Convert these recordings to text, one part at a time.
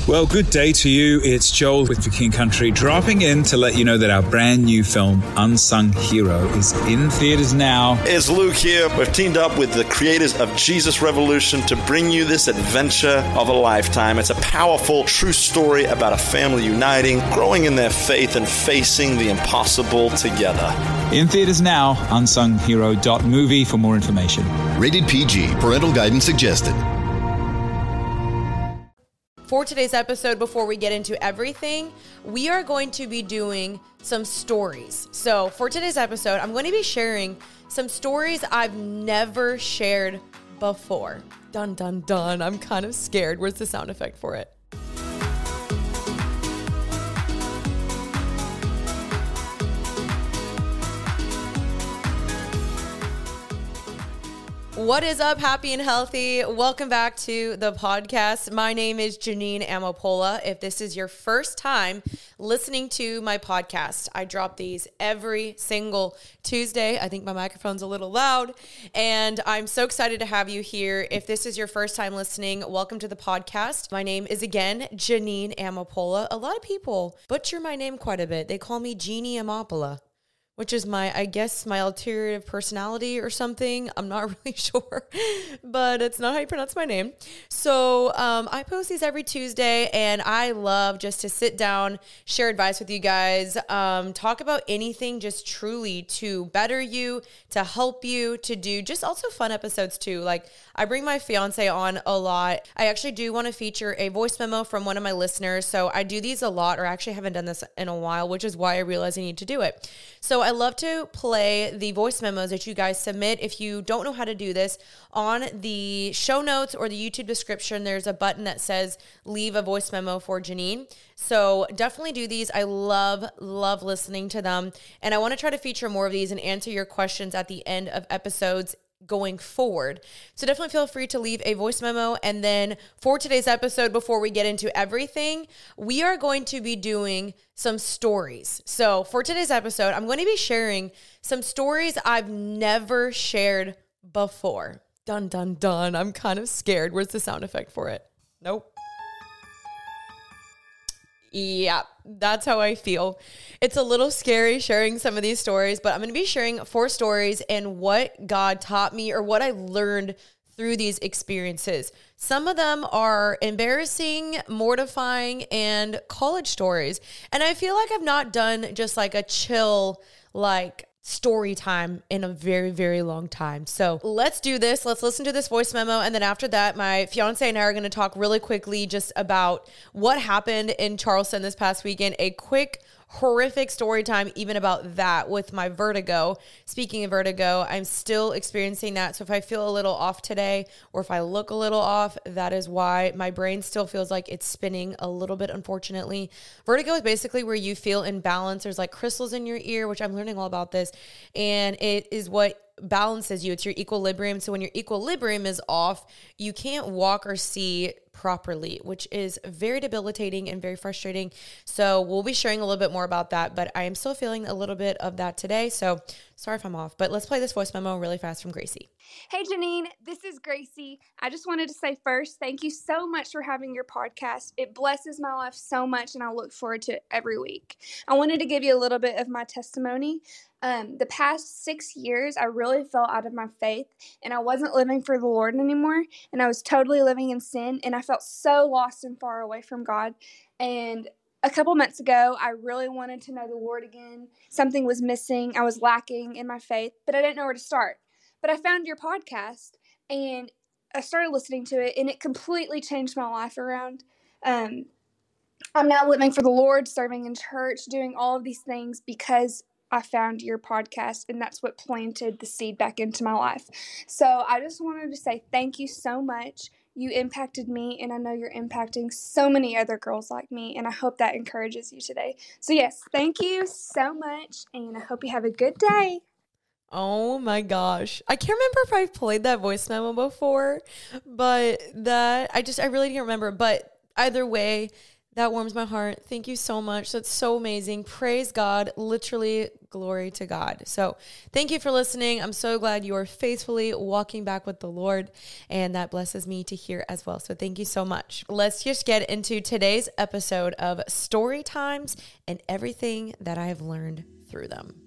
Well, good day to you. It's Joel with The King Country, dropping in to let you know that our brand new film, Unsung Hero, is in theaters now. It's Luke here. We've teamed up with the creators of Jesus Revolution to bring you this adventure of a lifetime. It's a powerful, true story about a family uniting, growing in their faith, and facing the impossible together. In theaters now, unsunghero.movie for more information. Rated PG. Parental guidance suggested. For today's episode, before we get into everything, we are going to be doing some stories. So for today's episode, I'm going to be sharing some stories I've never shared before. Dun, dun, dun. I'm kind of scared. Where's the sound effect for it? What is up, happy and healthy? Welcome back to the podcast. My name is Janine Amapola. If this is your first time listening to my podcast, I drop these every single Tuesday. I think my microphone's a little loud, and I'm so excited to have you here. If this is your first time listening, welcome to the podcast. My name is, again, Janine Amapola. A lot of people butcher my name quite a bit. They call me Jeannie Amapola, which is my alternative personality or something. I'm not really sure, but it's not how you pronounce my name. So I post these every Tuesday, and I love just to sit down, share advice with you guys, talk about anything just truly to better you, to help you, to do just also fun episodes too. Like, I bring my fiance on a lot. I actually do want to feature a voice memo from one of my listeners. So I do these a lot, or actually haven't done this in a while, which is why I realized I need to do it. So I love to play the voice memos that you guys submit. If you don't know how to do this, on the show notes or the YouTube description, there's a button that says leave a voice memo for Janine. So definitely do these. I love listening to them. And I want to try to feature more of these and answer your questions at the end of episodes going forward. So definitely feel free to leave a voice memo. And then for today's episode, before we get into everything, we are going to be doing some stories. So for today's episode, I'm going to be sharing some stories I've never shared before. Dun, dun, dun. I'm kind of scared. Where's the sound effect for it? Nope. Yeah, that's how I feel. It's a little scary sharing some of these stories, but I'm going to be sharing 4 stories and what God taught me or what I learned through these experiences. Some of them are embarrassing, mortifying, and college stories. And I feel like I've not done just like a chill, like, story time in a very, very long time. So let's do this. Let's listen to this voice memo. And then after that, my fiance and I are going to talk really quickly just about what happened in Charleston this past weekend. A quick, horrific story time, even about that with my vertigo. Speaking of vertigo, I'm still experiencing that. So if I feel a little off today, or if I look a little off, that is why. My brain still feels like it's spinning a little bit, unfortunately. Vertigo is basically where you feel imbalance. There's like crystals in your ear, which I'm learning all about this. And it is what balances you. It's your equilibrium. So when your equilibrium is off, you can't walk or see properly, which is very debilitating and very frustrating. So we'll be sharing a little bit more about that, but I am still feeling a little bit of that today. So sorry if I'm off, but let's play this voice memo really fast from Gracie. Hey Janine, this is Gracie. I just wanted to say first, thank you so much for having your podcast. It blesses my life so much, and I look forward to it every week. I wanted to give you a little bit of my testimony. The past 6 years, I really fell out of my faith, and I wasn't living for the Lord anymore, and I was totally living in sin, and I felt so lost and far away from God. And a couple months ago, I really wanted to know the Lord again. Something was missing. I was lacking in my faith, but I didn't know where to start. But I found your podcast, and I started listening to it, and it completely changed my life around. I'm now living for the Lord, serving in church, doing all of these things because I found your podcast, and that's what planted the seed back into my life. So I just wanted to say thank you so much. You impacted me, and I know you're impacting so many other girls like me, and I hope that encourages you today. So yes, thank you so much, and I hope you have a good day. Oh my gosh. I can't remember if I've played that voice memo before, but I really can't remember. But either way, That warms my heart. Thank you so much. That's so amazing. Praise God. Literally, glory to God. So thank you for listening. I'm so glad you are faithfully walking back with the Lord, and that blesses me to hear as well. So thank you so much. Let's just get into today's episode of Story Times and everything that I have learned through them.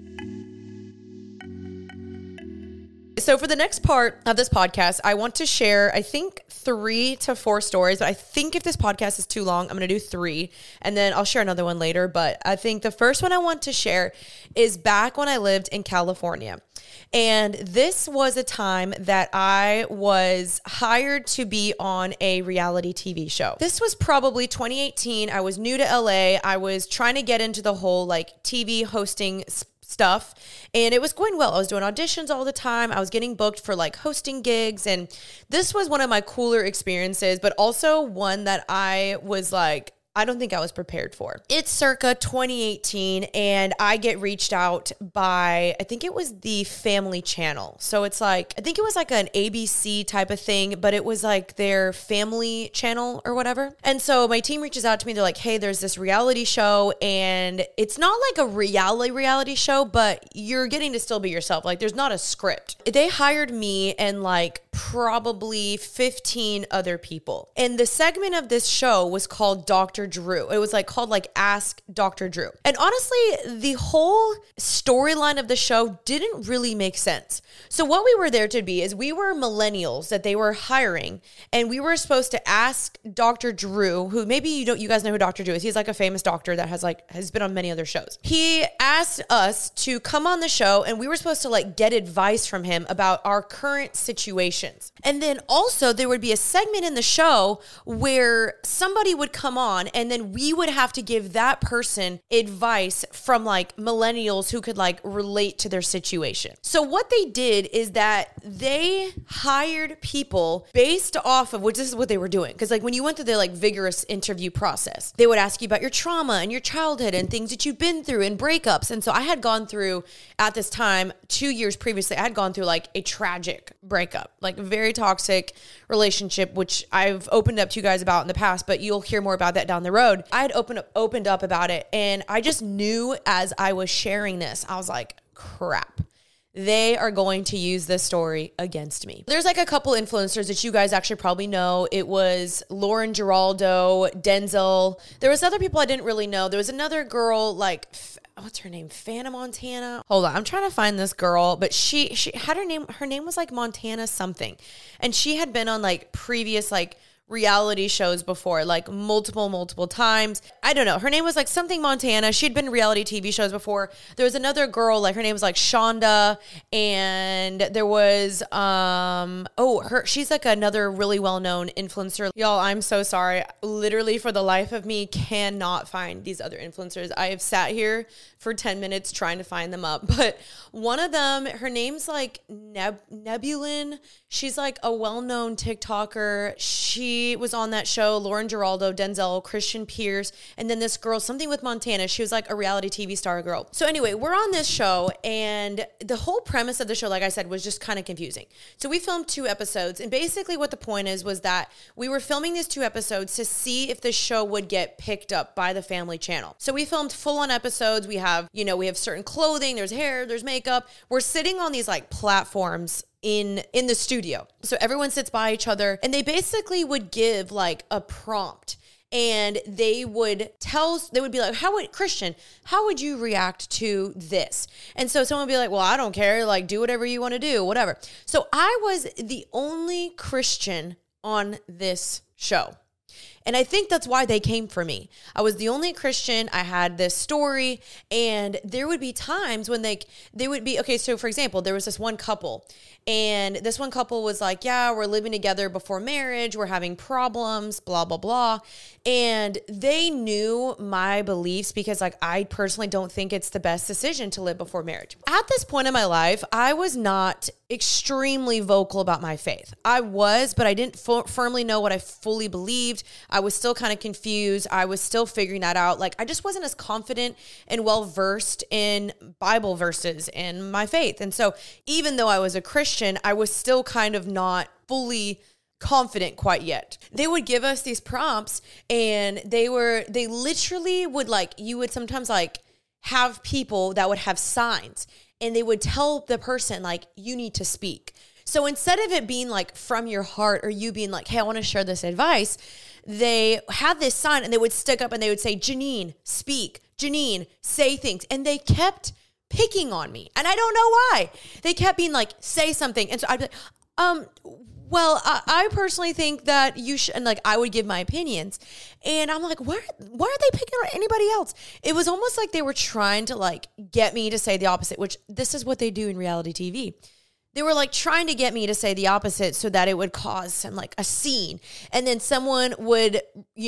So for the next part of this podcast, I want to share, I think 3 to 4 stories, but I think if this podcast is too long, I'm going to do 3 and then I'll share another one later. But I think the first one I want to share is back when I lived in California. And this was a time that I was hired to be on a reality TV show. This was probably 2018. I was new to LA. I was trying to get into the whole like TV hosting stuff, and it was going well. I was doing auditions all the time. I was getting booked for like hosting gigs, and this was one of my cooler experiences, but also one that I was like, I don't think I was prepared for. It's circa 2018, and I get reached out by, I think it was the Family Channel. So it's like, I think it was like an ABC type of thing, but it was like their family channel or whatever. And so my team reaches out to me. They're like, hey, there's this reality show, and it's not like a reality show, but you're getting to still be yourself. Like there's not a script. They hired me and like probably 15 other people. And the segment of this show was called Dr. Drew. It was like called like Ask Dr. Drew. And honestly, the whole storyline of the show didn't really make sense. So what we were there to be is we were millennials that they were hiring, and we were supposed to ask Dr. Drew, who maybe you guys know who Dr. Drew is. He's like a famous doctor that has been on many other shows. He asked us to come on the show, and we were supposed to like get advice from him about our current situations. And then also there would be a segment in the show where somebody would come on, and then we would have to give that person advice from like millennials who could like relate to their situation. So what they did is that they hired people based off of, which this is what they were doing. Cause like when you went through the like vigorous interview process, they would ask you about your trauma and your childhood and things that you've been through and breakups. And so I had gone through at this time, 2 years previously, I had gone through like a tragic breakup, like a very toxic relationship, which I've opened up to you guys about in the past, but you'll hear more about that down the road. I had opened up about it, and I just knew as I was sharing this, I was like, crap. They are going to use this story against me. There's like a couple influencers that you guys actually probably know. It was Lauren Giraldo, Denzel. There was other people I didn't really know. There was another girl like, what's her name? Fana Montana. Hold on. I'm trying to find this girl, but she had her name was like Montana something. And she had been on like previous like reality shows before, like multiple times. I don't know. Her name was like something Montana. She'd been in reality TV shows before. There was another girl, like her name was like Shonda, and there was she's like another really well-known influencer. Y'all, I'm so sorry. Literally for the life of me cannot find these other influencers. I have sat here for 10 minutes trying to find them up, but one of them, her name's like Nebulin. She's like a well-known TikToker. She was on that show, Lauren Giraldo, Denzel, Christian Pierce, and then this girl, something with Montana. She was like a reality TV star girl. So anyway, we're on this show, and the whole premise of the show, like I said, was just kind of confusing. So we filmed 2 episodes, and basically what the point was that we were filming these 2 episodes to see if the show would get picked up by the Family Channel. So we filmed full-on episodes. We have certain clothing, there's hair, there's makeup. We're sitting on these like platforms in the studio. So everyone sits by each other, and they basically would give like a prompt, and they would be like, Christian, how would you react to this? And so someone would be like, well, I don't care. Like, do whatever you want to do, whatever. So I was the only Christian on this show. And I think that's why they came for me. I was the only Christian. I had this story, and there would be times when they would be, okay, so for example, there was this one couple, and this one couple was like, yeah, we're living together before marriage. We're having problems, blah, blah, blah. And they knew my beliefs because like, I personally don't think it's the best decision to live before marriage. At this point in my life, I was not extremely vocal about my faith. I was, but I didn't firmly know what I fully believed. I was still kind of confused. I was still figuring that out. Like, I just wasn't as confident and well-versed in Bible verses and my faith. And so even though I was a Christian, I was still kind of not fully confident quite yet. They would give us these prompts, and they literally would like, you would sometimes like have people that would have signs, and they would tell the person like, you need to speak. So instead of it being like from your heart, or you being like, hey, I want to share this advice, they had this sign and they would stick up and they would say, Janine, speak. Janine, say things. And they kept picking on me. And I don't know why. They kept being like, say something. And so I'd be like, well, I personally think that you should, and like, I would give my opinions. And I'm like, why are they picking on anybody else? It was almost like they were trying to like get me to say the opposite, which this is what they do in reality TV. They were like trying to get me to say the opposite so that it would cause some like a scene. And then someone would,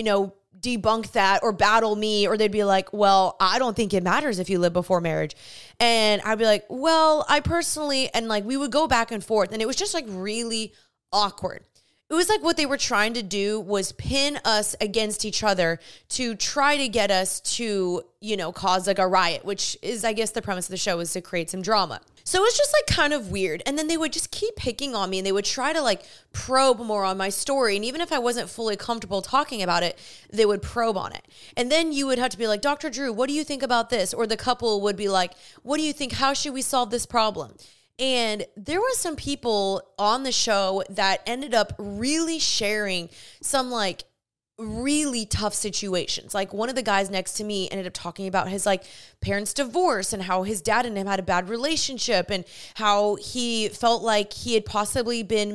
debunk that or battle me, or they'd be like, well, I don't think it matters if you live before marriage. And I'd be like, well, I personally, and like we would go back and forth, and it was just like really awkward. It was like what they were trying to do was pin us against each other to try to get us to, cause like a riot, which is, I guess, the premise of the show is to create some drama. So it was just like kind of weird. And then they would just keep picking on me, and they would try to like probe more on my story. And even if I wasn't fully comfortable talking about it, they would probe on it. And then you would have to be like, Dr. Drew, what do you think about this? Or the couple would be like, what do you think? How should we solve this problem? And there was some people on the show that ended up really sharing some like really tough situations. Like one of the guys next to me ended up talking about his like parents' divorce and how his dad and him had a bad relationship and how he felt like he had possibly been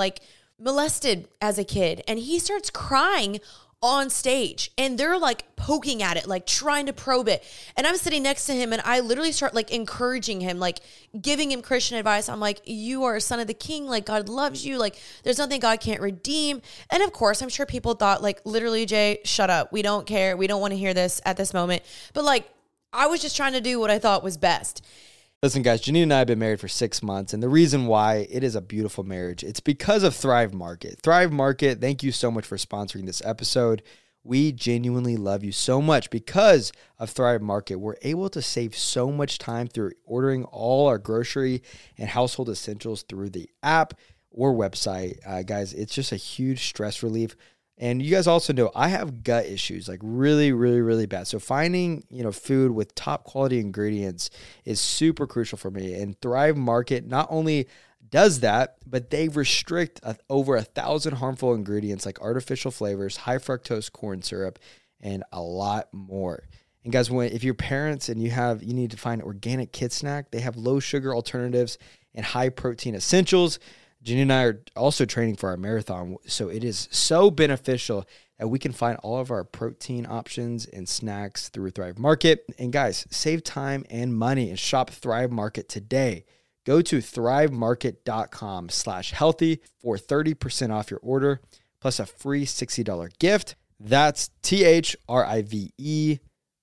molested as a kid. And he starts crying on stage, and they're like poking at it, like trying to probe it. And I'm sitting next to him, and I literally start like encouraging him, like giving him Christian advice. I'm like, you are a son of the king. Like God loves you. Like there's nothing God can't redeem. And of course, I'm sure people thought like, literally, Jay, shut up. We don't care. We don't want to hear this at this moment. But like, I was just trying to do what I thought was best. Listen, guys, Janine and I have been married for 6 months, and the reason why it is a beautiful marriage, it's because of Thrive Market. Thrive Market, thank you so much for sponsoring this episode. We genuinely love you so much. Because of Thrive Market, we're able to save so much time through ordering all our grocery and household essentials through the app or website. Guys, it's just a huge stress relief. And you guys also know I have gut issues, like really, really, really bad. So finding, food with top quality ingredients is super crucial for me. And Thrive Market not only does that, but they restrict over 1,000 harmful ingredients like artificial flavors, high fructose corn syrup, and a lot more. And guys, if you're parents and you need to find organic kid snack, they have low sugar alternatives and high protein essentials. Janine and I are also training for our marathon, so it is so beneficial that we can find all of our protein options and snacks through Thrive Market. And guys, save time and money and shop Thrive Market today. Go to thrivemarket.com/healthy for 30% off your order, plus a free $60 gift. That's THRIVE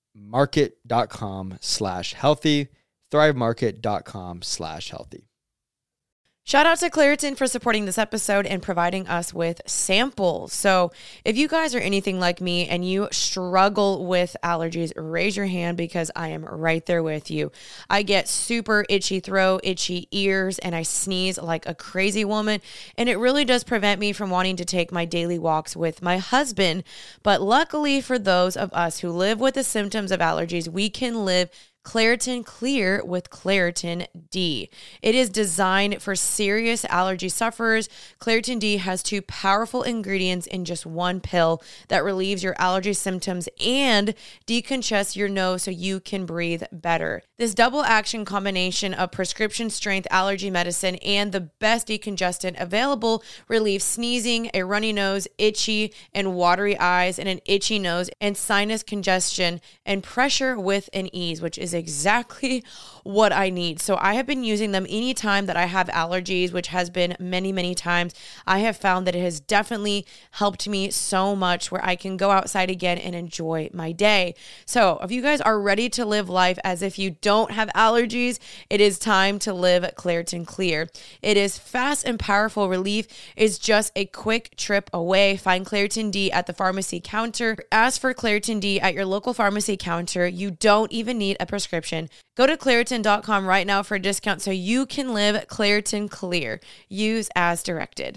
market.com/healthy, thrivemarket.com/healthy. Shout out to Claritin for supporting this episode and providing us with samples. So if you guys are anything like me and you struggle with allergies, raise your hand because I am right there with you. I get super itchy throat, itchy ears, and I sneeze like a crazy woman. And it really does prevent me from wanting to take my daily walks with my husband. But luckily for those of us who live with the symptoms of allergies, we can live Claritin Clear with Claritin D. It is designed for serious allergy sufferers. Claritin D has 2 powerful ingredients in just one pill that relieves your allergy symptoms and decongests your nose so you can breathe better. This double action combination of prescription strength allergy medicine and the best decongestant available relieves sneezing, a runny nose, itchy and watery eyes, and an itchy nose, and sinus congestion and pressure with an ease, which is exactly what I need. So I have been using them anytime that I have allergies, which has been many, many times. I have found that it has definitely helped me so much where I can go outside again and enjoy my day. So if you guys are ready to live life as if you don't have allergies, it is time to live Claritin Clear. It is fast and powerful relief. It's just a quick trip away. Find Claritin D at the pharmacy counter. Ask for Claritin D at your local pharmacy counter. You don't even need a prescription. Go to Claritin.com right now for a discount so you can live Claritin Clear. Use as directed.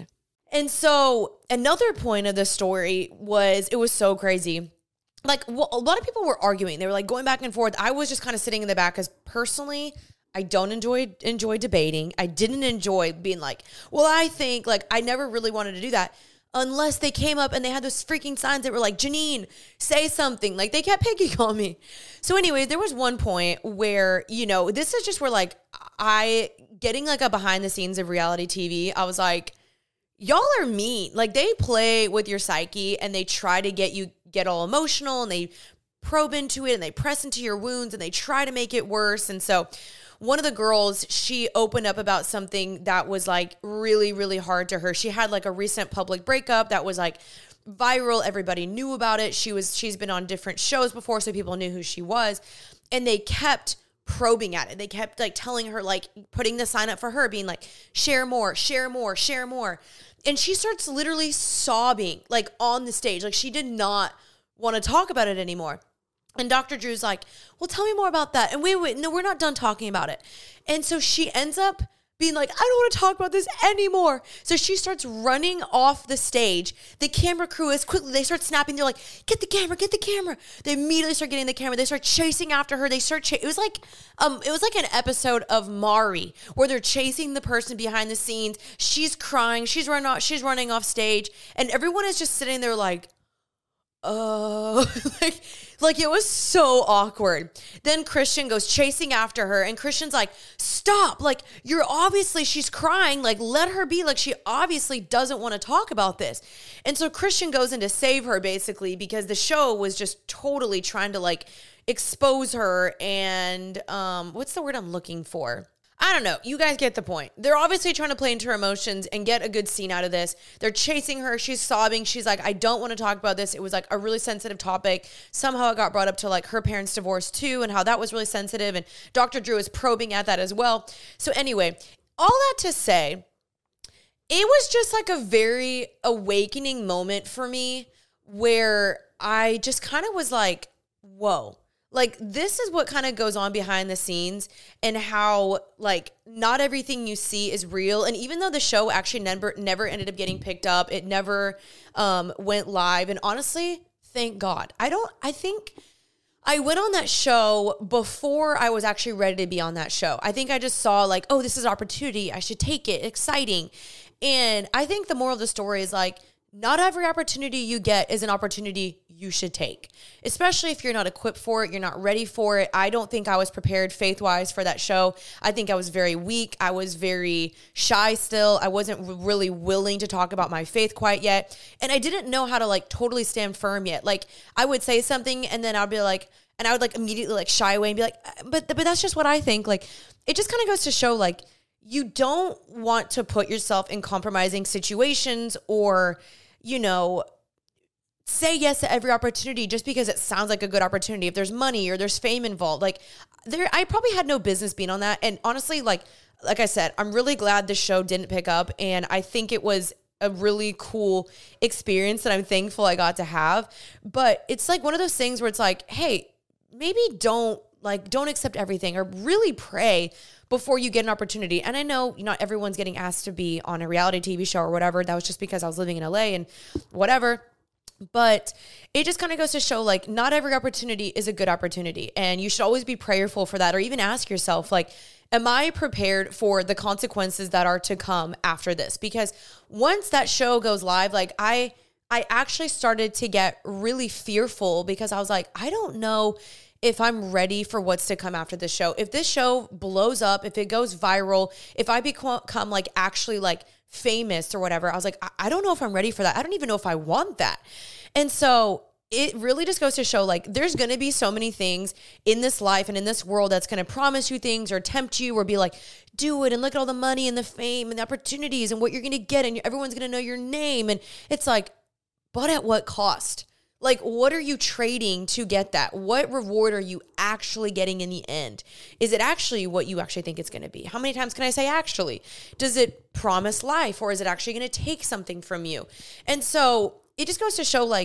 And so another point of the story was, it was so crazy. Like, well, a lot of people were arguing. They were like going back and forth. I was just kind of sitting in the back because personally, I don't enjoy debating. I didn't enjoy being like, well, I think, like, I never really wanted to do that unless they came up and they had those freaking signs that were like, Janine, say something. Like, they kept picking on me. So anyways, there was one point where, you know, this is just where like getting like a behind the scenes of reality TV, I was like, y'all are mean. Like, they play with your psyche and they try to get all emotional, and they probe into it and they press into your wounds and they try to make it worse. And so one of the girls, she opened up about something that was like really, really hard to her. She had like a recent public breakup that was like viral. Everybody knew about it. She's been on different shows before, so people knew who she was. And they kept probing at it. They kept like telling her, like putting the sign up for her, being like, share more, share more, share more. And she starts literally sobbing like on the stage. Like, she did not want to talk about it anymore. And Dr. Drew's like, well, tell me more about that. And no, we're not done talking about it. And so she ends up being like, I don't want to talk about this anymore. So she starts running off the stage. The camera crew is quickly, they start snapping. They're like, get the camera, get the camera. They immediately start getting the camera. They start chasing after her. It was like an episode of Mari where they're chasing the person behind the scenes. She's crying. She's running off stage. And everyone is just sitting there like, like it was so awkward. Then Christian goes chasing after her, and Christian's like, stop, like she's crying, like let her be, like she obviously doesn't want to talk about this. And so Christian goes in to save her basically, because the show was just totally trying to like expose her and what's the word I'm looking for? I don't know. You guys get the point. They're obviously trying to play into her emotions and get a good scene out of this. They're chasing her. She's sobbing. She's like, I don't want to talk about this. It was like a really sensitive topic. Somehow it got brought up to like her parents' divorce too, and how that was really sensitive. And Dr. Drew is probing at that as well. So anyway, all that to say, it was just like a very awakening moment for me where I just kind of was like, whoa. Like, this is what kind of goes on behind the scenes, and how, like, not everything you see is real. And even though the show actually never ended up getting picked up, it never went live. And honestly, thank God. I think I went on that show before I was actually ready to be on that show. I think I just saw, like, oh, this is an opportunity. I should take it. Exciting. And I think the moral of the story is, like, not every opportunity you get is an opportunity you should take, especially if you're not equipped for it, you're not ready for it. I don't think I was prepared faith-wise for that show. I think I was very weak. I was very shy still. I wasn't really willing to talk about my faith quite yet. And I didn't know how to like totally stand firm yet. Like, I would say something and then I'd be like, and I would like immediately like shy away and be like, but that's just what I think. Like, it just kind of goes to show, like, you don't want to put yourself in compromising situations or, you know, say yes to every opportunity just because it sounds like a good opportunity. If there's money or there's fame involved, like I probably had no business being on that. And honestly, like I said, I'm really glad the show didn't pick up. And I think it was a really cool experience that I'm thankful I got to have. But it's like one of those things where it's like, hey, maybe don't accept everything, or really pray before you get an opportunity. And I know not everyone's getting asked to be on a reality TV show or whatever. That was just because I was living in LA and whatever. But it just kind of goes to show, like, not every opportunity is a good opportunity. And you should always be prayerful for that, or even ask yourself, like, am I prepared for the consequences that are to come after this? Because once that show goes live, like, I actually started to get really fearful, because I was like, I don't know if I'm ready for what's to come after this show. If this show blows up, if it goes viral, if I become like actually like famous or whatever, I was like, I don't know if I'm ready for that. I don't even know if I want that. And so it really just goes to show, like, there's going to be so many things in this life and in this world that's going to promise you things or tempt you or be like, do it, and look at all the money and the fame and the opportunities and what you're going to get, and everyone's going to know your name. And it's like, but at what cost? Like, what are you trading to get that? What reward are you actually getting in the end? Is it actually what you actually think it's going to be? How many times can I say actually? Does it promise life, or is it actually going to take something from you? And so it just goes to show, like,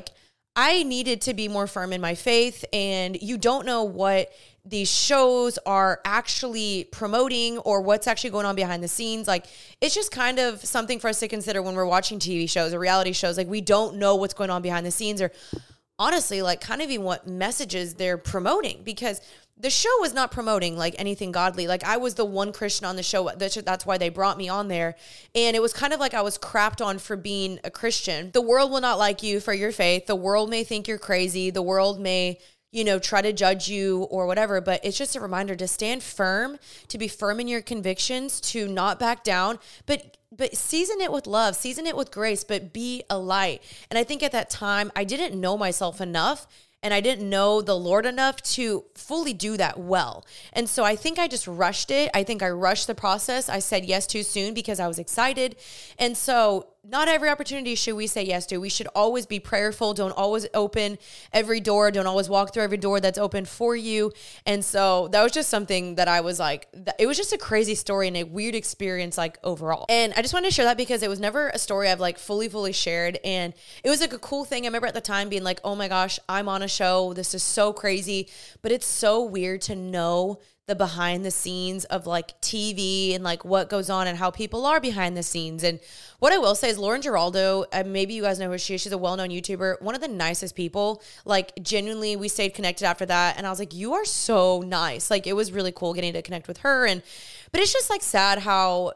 I needed to be more firm in my faith, and you don't know what these shows are actually promoting or what's actually going on behind the scenes. Like, it's just kind of something for us to consider when we're watching TV shows or reality shows. Like, we don't know what's going on behind the scenes, or honestly, like, kind of even what messages they're promoting, because the show was not promoting like anything godly. Like, I was the one Christian on the show. That's why they brought me on there. And it was kind of like I was crapped on for being a Christian. The world will not like you for your faith. The world may think you're crazy. The world may, try to judge you or whatever. But it's just a reminder to stand firm, to be firm in your convictions, to not back down, but season it with love, season it with grace, but be a light. And I think at that time, I didn't know myself enough, and I didn't know the Lord enough to fully do that well. And so I think I just rushed it. I think I rushed the process. I said yes too soon because I was excited. And so not every opportunity should we say yes to. We should always be prayerful. Don't always open every door. Don't always walk through every door that's open for you. And so that was just something that I was like, it was just a crazy story and a weird experience, like, overall. And I just wanted to share that because it was never a story I've like fully shared. And it was like a cool thing. I remember at the time being like, oh my gosh, I'm on a show. This is so crazy. But it's so weird to know the behind the scenes of like TV and like what goes on and how people are behind the scenes. And what I will say is Lauren Giraldo, maybe you guys know who she is. She's a well-known YouTuber, one of the nicest people. Like, genuinely, we stayed connected after that. And I was like, you are so nice. Like, it was really cool getting to connect with her. But it's just like sad how,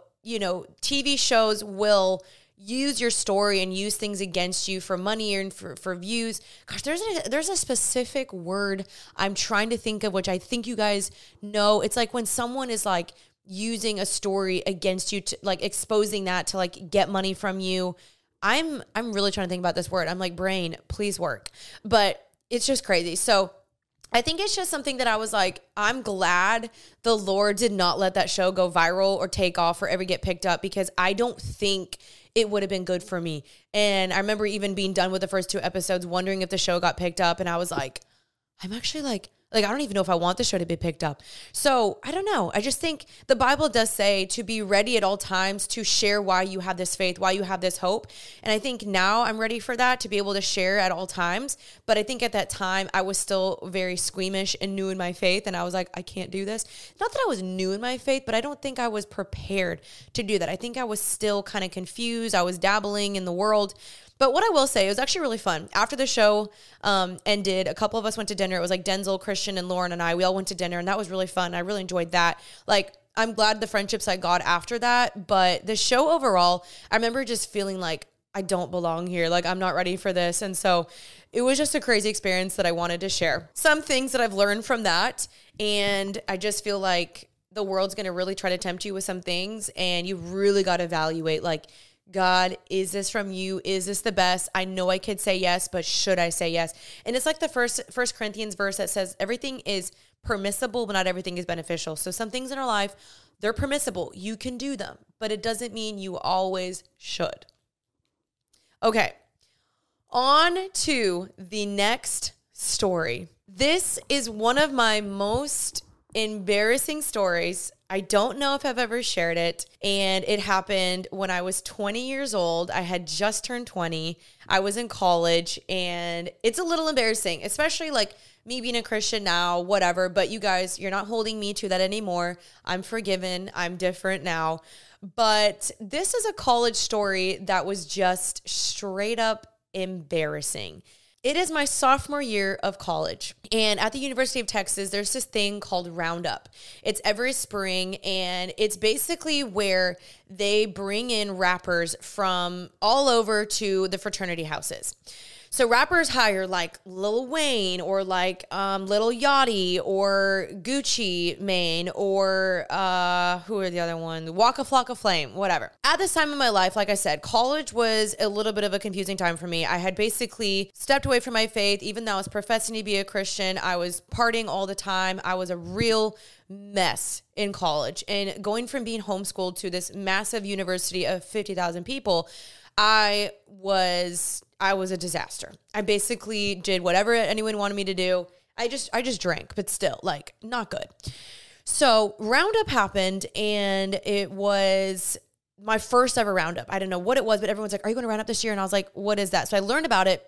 TV shows will use your story and use things against you for money and for views. Gosh, there's a specific word I'm trying to think of, which I think you guys know. It's like when someone is like using a story against you, to like exposing that to like get money from you. I'm really trying to think about this word. I'm like, brain, please work. But it's just crazy. So I think it's just something that I was like, I'm glad the Lord did not let that show go viral or take off or ever get picked up, because I don't think it would have been good for me. And I remember even being done with the first 2 episodes, wondering if the show got picked up. And I was like, I'm actually like, I don't even know if I want the show to be picked up. So I don't know. I just think the Bible does say to be ready at all times to share why you have this faith, why you have this hope. And I think now I'm ready for that, to be able to share at all times. But I think at that time I was still very squeamish and new in my faith. And I was like, I can't do this. Not that I was new in my faith, but I don't think I was prepared to do that. I think I was still kind of confused. I was dabbling in the world. But what I will say, it was actually really fun. After the show ended, a couple of us went to dinner. It was like Denzel, Christian, and Lauren and I. We all went to dinner, and that was really fun. I really enjoyed that. Like, I'm glad the friendships I got after that. But the show overall, I remember just feeling like I don't belong here. Like, I'm not ready for this. And so it was just a crazy experience that I wanted to share. Some things that I've learned from that, and I just feel like the world's going to really try to tempt you with some things, and you really got to evaluate, like, God, is this from you? Is this the best? I know I could say yes, but should I say yes? And it's like the first Corinthians verse that says everything is permissible, but not everything is beneficial. So some things in our life, they're permissible. You can do them, but it doesn't mean you always should. Okay, on to the next story. This is one of my most embarrassing stories. I don't know if I've ever shared it, and it happened when I was 20 years old. I had just turned 20. I was in college, and it's a little embarrassing, especially like me being a Christian now, whatever. But you guys, you're not holding me to that anymore. I'm forgiven. I'm different now. But this is a college story that was just straight up embarrassing. It is my sophomore year of college, and at the University of Texas, there's this thing called Roundup. It's every spring, and it's basically where they bring in rappers from all over to the fraternity houses. So rappers hire like Lil Wayne or like Lil Yachty or Gucci Mane or who are the other ones? Waka Flocka Flame, whatever. At this time in my life, like I said, college was a little bit of a confusing time for me. I had basically stepped away from my faith, even though I was professing to be a Christian. I was partying all the time. I was a real mess in college. And going from being homeschooled to this massive university of 50,000 people, I was a disaster. I basically did whatever anyone wanted me to do. I just drank, but still, like, not good. So Roundup happened, and it was my first ever Roundup. I didn't know what it was, but everyone's like, are you going to Roundup this year? And I was like, what is that? So I learned about it.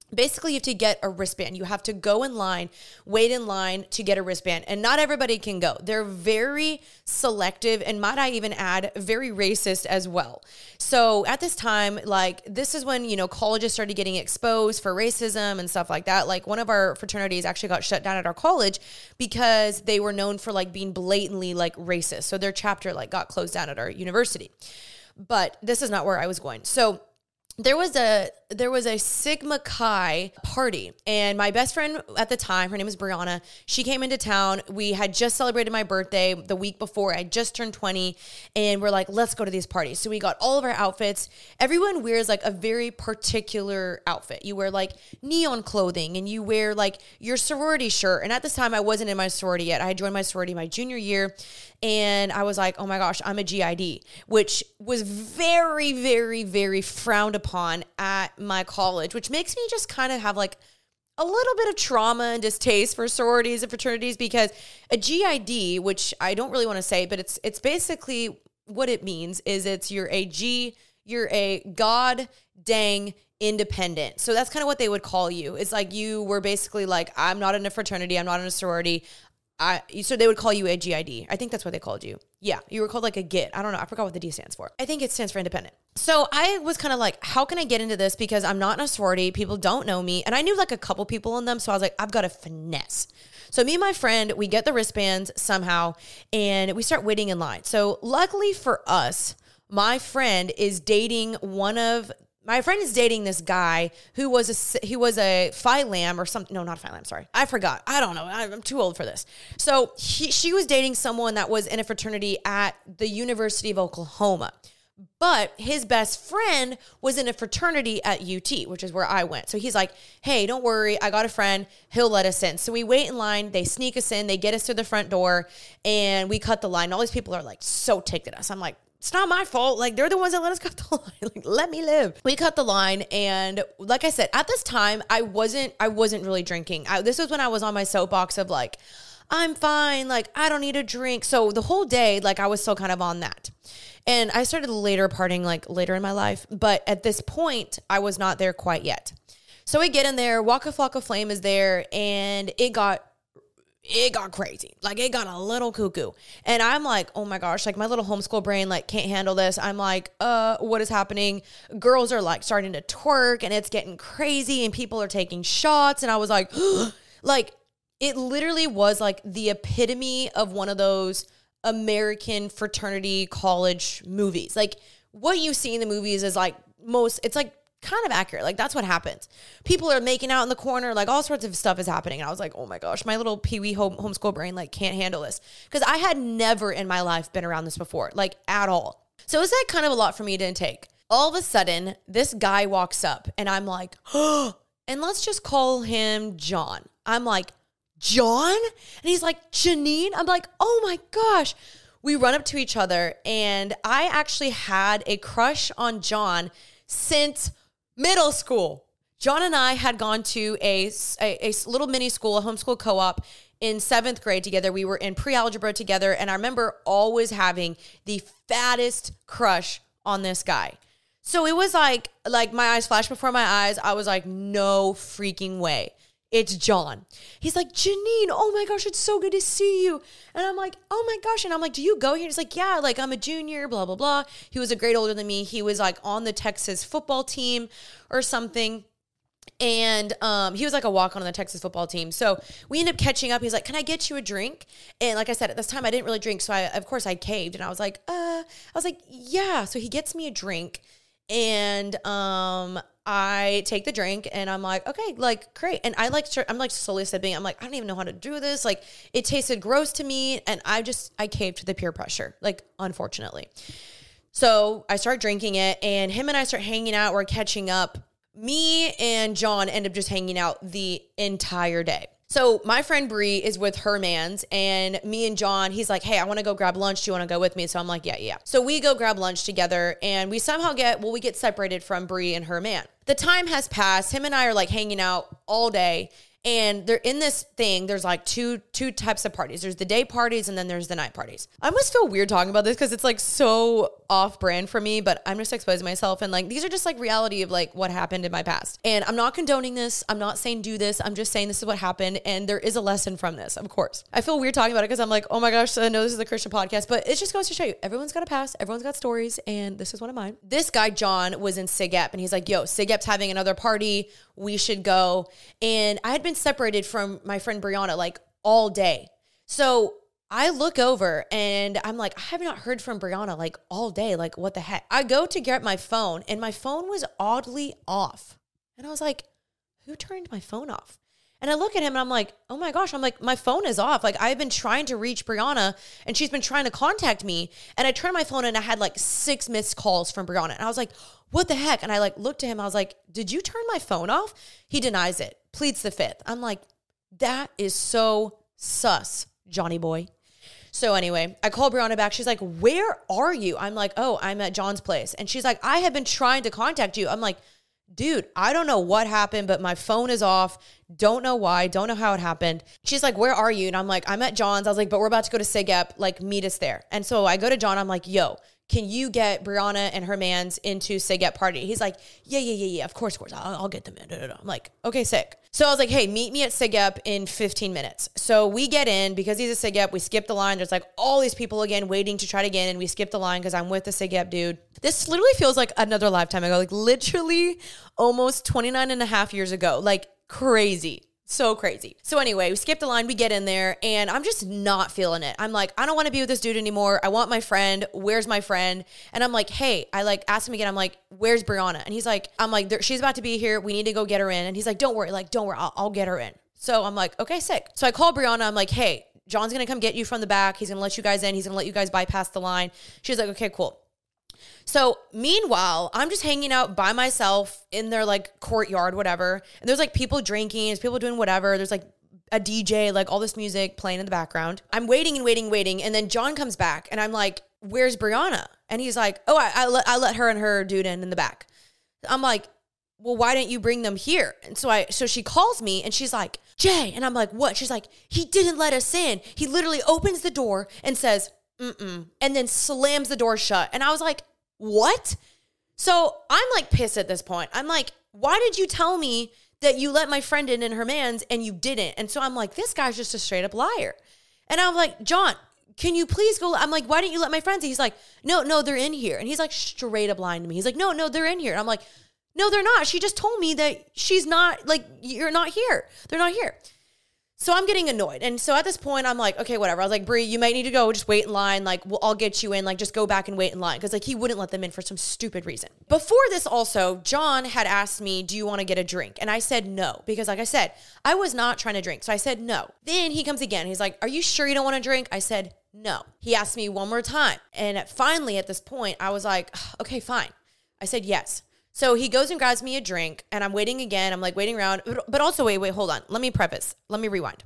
basically you have to get a wristband. You have to go in line, wait in line to get a wristband. And not everybody can go. They're very selective, and might I even add, very racist as well. So at this time, like, this is when, colleges started getting exposed for racism and stuff like that. Like, one of our fraternities actually got shut down at our college because they were known for like being blatantly like racist. So their chapter like got closed down at our university. But this is not where I was going. So there was a Sigma Chi party, and my best friend at the time, her name is Brianna, she came into town. We had just celebrated my birthday the week before. I just turned 20, and we're like, let's go to these parties. So we got all of our outfits. Everyone wears like a very particular outfit. You wear like neon clothing, and you wear like your sorority shirt. And at this time, I wasn't in my sorority yet. I had joined my sorority my junior year, and I was like, oh my gosh, I'm a GID, which was very, very, very frowned upon at my college, which makes me just kind of have like a little bit of trauma and distaste for sororities and fraternities, because a GID, which I don't really want to say, but it's basically what it means is you're a god dang independent. So that's kind of what they would call you. It's like you were basically like, I'm not in a fraternity, I'm not in a sorority. So they would call you a GID. I think that's what they called you. Yeah, you were called like a GIT. I don't know. I forgot what the D stands for. I think it stands for independent. So I was kind of like, how can I get into this? Because I'm not in a sorority. People don't know me. And I knew like a couple people in them. So I was like, I've got to finesse. So me and my friend, we get the wristbands somehow, and we start waiting in line. So luckily for us, my friend is dating this guy who was a Phi Lam or something. No, not Phi Lam. Sorry. I forgot. I don't know. I'm too old for this. So she was dating someone that was in a fraternity at the University of Oklahoma. But his best friend was in a fraternity at UT, which is where I went. So he's like, hey, don't worry. I got a friend. He'll let us in. So we wait in line. They sneak us in. They get us to the front door, and we cut the line. All these people are like so ticked at us. I'm like, it's not my fault. Like, they're the ones that let us cut the line. Like, let me live. We cut the line. And like I said, at this time, I wasn't really drinking. This was when I was on my soapbox of like, I'm fine. Like, I don't need a drink. So the whole day, like, I was still kind of on that. And I started later partying, like later in my life. But at this point, I was not there quite yet. So we get in there. Waka Flocka Flame is there. And it got crazy. Like, it got a little cuckoo. And I'm like, oh my gosh, like my little homeschool brain, like, can't handle this. I'm like, what is happening? Girls are like starting to twerk, and it's getting crazy, and people are taking shots. And I was like, like, it literally was like the epitome of one of those American fraternity college movies. Like, what you see in the movies is like it's like kind of accurate. Like, that's what happens. People are making out in the corner, like all sorts of stuff is happening. And I was like, oh my gosh, my little peewee homeschool brain like can't handle this, because I had never in my life been around this before, like at all. So it's like kind of a lot for me to intake. All of a sudden, this guy walks up, and I'm like, oh, and let's just call him John. I'm like, John? And he's like, Janine? I'm like, oh my gosh. We run up to each other, and I actually had a crush on John since middle school. John and I had gone to a little mini school, a homeschool co-op in 7th grade together. We were in pre-algebra together, and I remember always having the fattest crush on this guy. So it was like my eyes flashed before my eyes. I was like, no freaking way. It's John. He's like, Janine, oh my gosh, it's so good to see you. And I'm like, oh my gosh. And I'm like, do you go here? He's like, yeah, like I'm a junior, blah, blah, blah. He was a grade older than me. He was like on the Texas football team or something. And he was like a walk-on the Texas football team. So we ended up catching up. He's like, can I get you a drink? And like I said, at this time, I didn't really drink. So of course I caved, and I was like, yeah. So he gets me a drink, and I take the drink, and I'm like, okay, like great. And I'm like slowly sipping. I'm like, I don't even know how to do this. Like, it tasted gross to me. And I caved to the peer pressure, like, unfortunately. So I start drinking it, and him and I start hanging out. We're catching up. Me and John end up just hanging out the entire day. So my friend Bree is with her mans, and me and John, he's like, hey, I want to go grab lunch. Do you want to go with me? So I'm like, yeah. So we go grab lunch together, and we somehow we get separated from Bree and her man. The time has passed. Him and I are like hanging out all day, And they're in this thing. There's like two types of parties. There's the day parties and then there's the night parties. I almost feel weird talking about this because it's like so off brand for me, but I'm just exposing myself. And like, these are just like reality of like what happened in my past. And I'm not condoning this. I'm not saying do this. I'm just saying this is what happened. And there is a lesson from this, of course. I feel weird talking about it because I'm like, oh my gosh, I know this is a Christian podcast, but it just goes to show you everyone's got a past. Everyone's got stories. And this is one of mine. This guy, John, was in SIGEP and he's like, yo, SIGEP's having another party. We should go. And I had been separated from my friend Brianna like all day. So I look over and I'm like, I have not heard from Brianna like all day. Like, what the heck? I go to get my phone and my phone was oddly off. And I was like, who turned my phone off? And I look at him and I'm like, oh my gosh, I'm like, my phone is off. Like, I've been trying to reach Brianna and she's been trying to contact me. And I turned my phone and I had like 6 missed calls from Brianna. And I was like, what the heck? And I like looked at him. I was like, did you turn my phone off? He denies it, pleads the fifth. I'm like, that is so sus, Johnny boy. So anyway, I call Brianna back. She's like, where are you? I'm like, oh, I'm at John's place. And she's like, I have been trying to contact you. I'm like, dude, I don't know what happened, but my phone is off. Don't know why. Don't know how it happened. She's like, where are you? And I'm like, I'm at John's. I was like, but we're about to go to SIGEP. Like, meet us there. And so I go to John. I'm like, yo, can you get Brianna and her mans into SIGEP party? He's like, yeah. Of course. I'll get them in. I'm like, okay, sick. So I was like, hey, meet me at SIGEP in 15 minutes. So we get in because he's a SIGEP. We skip the line. There's like all these people again waiting to try to get in. And we skip the line because I'm with the SIGEP dude. This literally feels like another lifetime ago. Like literally almost 29 and a half years ago. Like crazy. So crazy. So anyway, we skip the line, we get in there, and I'm just not feeling it. I'm like, I don't want to be with this dude anymore. I want my friend. Where's my friend? And I'm like, hey, I like asked him again. I'm like, where's Brianna? And he's like, I'm like, she's about to be here. We need to go get her in. And he's like, don't worry. I'll get her in. So I'm like, okay, sick. So I call Brianna. I'm like, hey, John's going to come get you from the back. He's going to let you guys in. He's going to let you guys bypass the line. She's like, okay, cool. So meanwhile, I'm just hanging out by myself in their like courtyard, whatever. And there's like people drinking, there's people doing whatever. There's like a DJ, like all this music playing in the background. I'm waiting. And then John comes back and I'm like, where's Brianna? And he's like, oh, I let her and her dude in the back. I'm like, well, why didn't you bring them here? And so she calls me and she's like, Jay. And I'm like, what? She's like, he didn't let us in. He literally opens the door and says, and then slams the door shut. And I was like, what? So I'm like pissed at this point. I'm like, why did you tell me that you let my friend in her mans and you didn't? And so I'm like, this guy's just a straight up liar. And I'm like, John, can you please go? I'm like, why didn't you let my friends in? He's like, no, they're in here. And he's like straight up lying to me. He's like, no, they're in here. And I'm like, no, they're not. She just told me that she's not, like, you're not here. They're not here. So I'm getting annoyed. And so at this point, I'm like, okay, whatever. I was like, Brie, you might need to go. Just wait in line. Like, I'll get you in. Like, just go back and wait in line. Because, like, he wouldn't let them in for some stupid reason. Before this also, John had asked me, do you want to get a drink? And I said no. Because, like I said, I was not trying to drink. So I said no. Then he comes again. He's like, are you sure you don't want to drink? I said no. He asked me one more time. And finally, at this point, I was like, okay, fine. I said yes. So he goes and grabs me a drink. And I'm waiting again. I'm, like, waiting around. But also, wait, hold on. Let me preface. Let me rewind.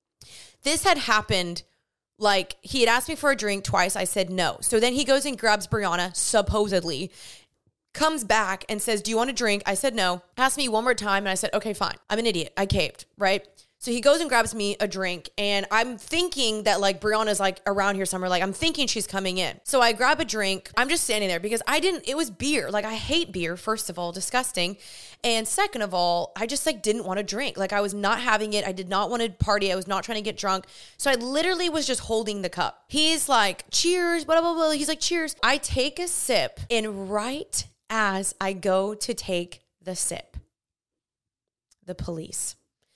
This had happened, like, he had asked me for a drink twice. I said no. So then he goes and grabs Brianna, supposedly, comes back and says, do you want a drink? I said no. Asked me one more time, and I said, okay, fine. I'm an idiot. I caved, right? So he goes and grabs me a drink, and I'm thinking that, like, Brianna's, like, around here somewhere. Like, I'm thinking she's coming in. So I grab a drink. I'm just standing there because it was beer. Like, I hate beer, first of all, disgusting. And second of all, I just, like, didn't want to drink. Like, I was not having it. I did not want to party. I was not trying to get drunk. So I literally was just holding the cup. He's like, cheers, blah, blah, blah. He's like, cheers. I take a sip, and right as I go to take the sip, the police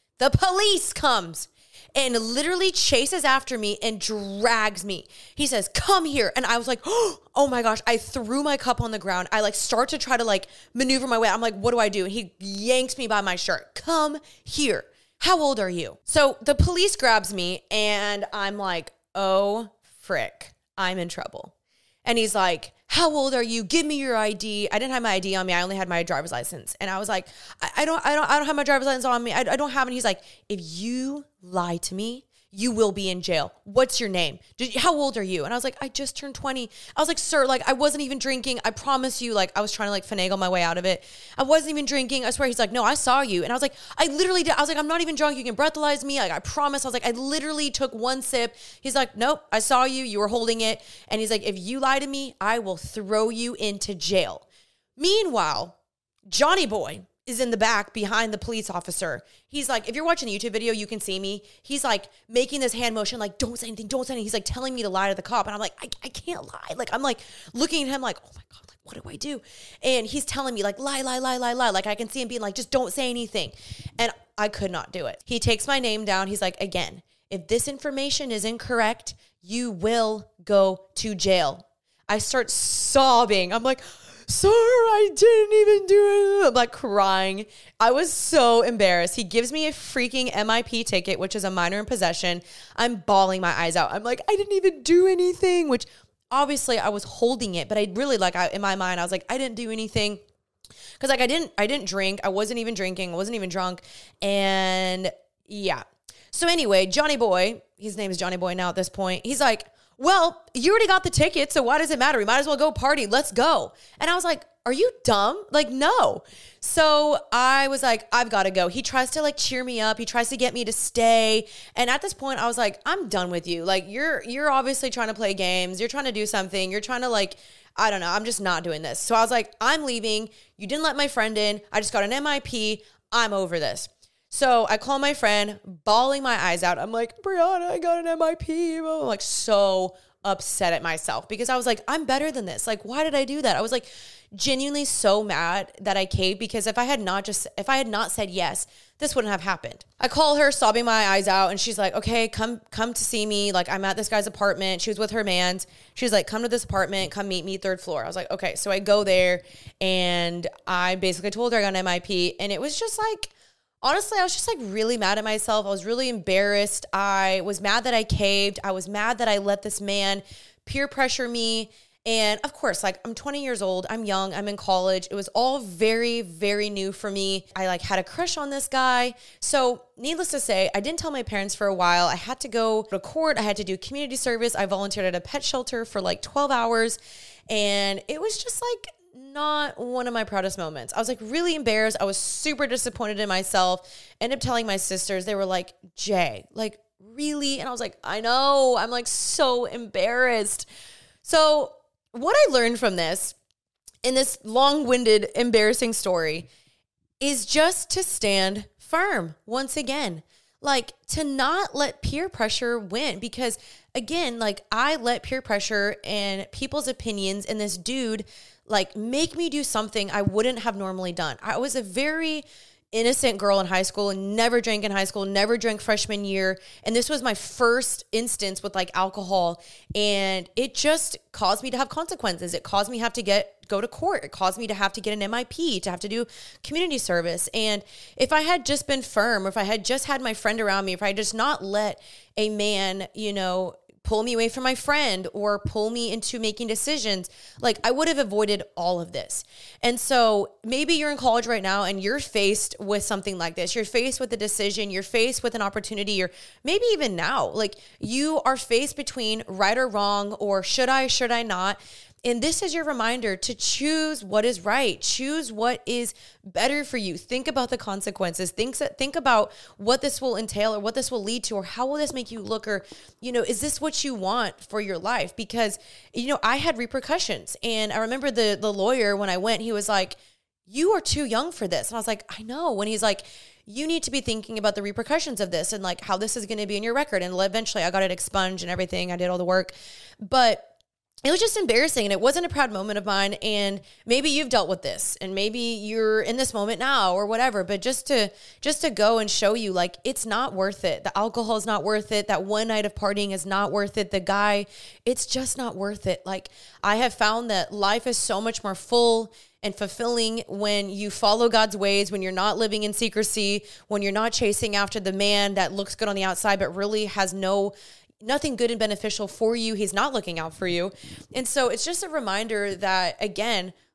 comes and literally chases after me and drags me. He says, come here. And I was like, oh my gosh. I threw my cup on the ground. I like start to try to like maneuver my way. I'm like, what do I do? And he yanks me by my shirt. Come here. How old are you? So the police grabs me and I'm like, oh frick, I'm in trouble. And he's like, how old are you? Give me your ID. I didn't have my ID on me. I only had my driver's license. And I was like, I don't have my driver's license on me. I don't have it. He's like, if you lie to me, you will be in jail. What's your name? How old are you? And I was like, I just turned 20. I was like, sir, like I wasn't even drinking. I promise you. Like I was trying to like finagle my way out of it. I wasn't even drinking. I swear. He's like, no, I saw you. And I was like, I literally did. I was like, I'm not even drunk. You can breathalyze me. Like I promise. I was like, I literally took one sip. He's like, nope, I saw you. You were holding it. And he's like, if you lie to me, I will throw you into jail. Meanwhile, Johnny Boy is in the back behind the police officer. He's like, if you're watching the YouTube video, you can see me. He's like making this hand motion, like, don't say anything, don't say anything. He's like telling me to lie to the cop. And I'm like, I can't lie. Like, I'm like looking at him like, oh my God, like, what do I do? And he's telling me like, lie. Like I can see him being like, just don't say anything. And I could not do it. He takes my name down. He's like, again, if this information is incorrect, you will go to jail. I start sobbing. I'm like, sir, I didn't even do it. I'm like crying. I was so embarrassed. He gives me a freaking MIP ticket, which is a minor in possession. I'm bawling my eyes out. I'm like, I didn't even do anything, which obviously I was holding it, but I really in my mind, I was like, I didn't do anything. Cause like I didn't drink. I wasn't even drinking. I wasn't even drunk. And yeah. So anyway, Johnny Boy, his name is Johnny Boy now at this point. He's like, well, you already got the ticket, so why does it matter? We might as well go party. Let's go. And I was like, are you dumb? Like, no. So I was like, I've got to go. He tries to like cheer me up. He tries to get me to stay. And at this point, I was like, I'm done with you. Like, you're obviously trying to play games. You're trying to do something. You're trying to like, I don't know. I'm just not doing this. So I was like, I'm leaving. You didn't let my friend in. I just got an MIP. I'm over this. So I call my friend, bawling my eyes out. I'm like, Brianna, I got an MIP. I'm like so upset at myself because I was like, I'm better than this. Like, why did I do that? I was like genuinely so mad that I caved because if I had not said yes, this wouldn't have happened. I call her sobbing my eyes out and she's like, okay, come to see me. Like I'm at this guy's apartment. She was with her mans. She's like, come to this apartment, come meet me 3rd floor. I was like, okay. So I go there and I basically told her I got an MIP and it was just like, honestly, I was just like really mad at myself. I was really embarrassed. I was mad that I caved. I was mad that I let this man peer pressure me. And of course, like I'm 20 years old. I'm young. I'm in college. It was all very, very new for me. I like had a crush on this guy. So needless to say, I didn't tell my parents for a while. I had to go to court. I had to do community service. I volunteered at a pet shelter for like 12 hours. And it was just like not one of my proudest moments. I was like really embarrassed. I was super disappointed in myself. Ended up telling my sisters. They were like, Jay, like really? And I was like, I know. I'm like so embarrassed. So what I learned from this in this long-winded, embarrassing story is just to stand firm once again. Like to not let peer pressure win because again, like I let peer pressure and people's opinions and this dude like make me do something I wouldn't have normally done. I was a very innocent girl in high school and never drank in high school, never drank freshman year. And this was my first instance with like alcohol. And it just caused me to have consequences. It caused me to have to go to court. It caused me to have to get an MIP, to have to do community service. And if I had just been firm, or if I had just had my friend around me, if I had just not let a man, pull me away from my friend or pull me into making decisions, like I would have avoided all of this. And so maybe you're in college right now and you're faced with something like this. You're faced with a decision, you're faced with an opportunity, or maybe even now, like you are faced between right or wrong, or should I not? And this is your reminder to choose what is right. Choose what is better for you. Think about the consequences. Think about what this will entail or what this will lead to, or how will this make you look, or, is this what you want for your life? Because, I had repercussions. And I remember the lawyer, when I went, he was like, you are too young for this. And I was like, I know. When he's like, you need to be thinking about the repercussions of this and like how this is going to be in your record. And eventually I got it expunged and everything. I did all the work, but it was just embarrassing and it wasn't a proud moment of mine. And maybe you've dealt with this and maybe you're in this moment now or whatever, but just to go and show you like, it's not worth it. The alcohol is not worth it. That one night of partying is not worth it. The guy, it's just not worth it. Like I have found that life is so much more full and fulfilling when you follow God's ways, when you're not living in secrecy, when you're not chasing after the man that looks good on the outside, but really has nothing good and beneficial for you. He's not looking out for you. And so it's just a reminder that, again,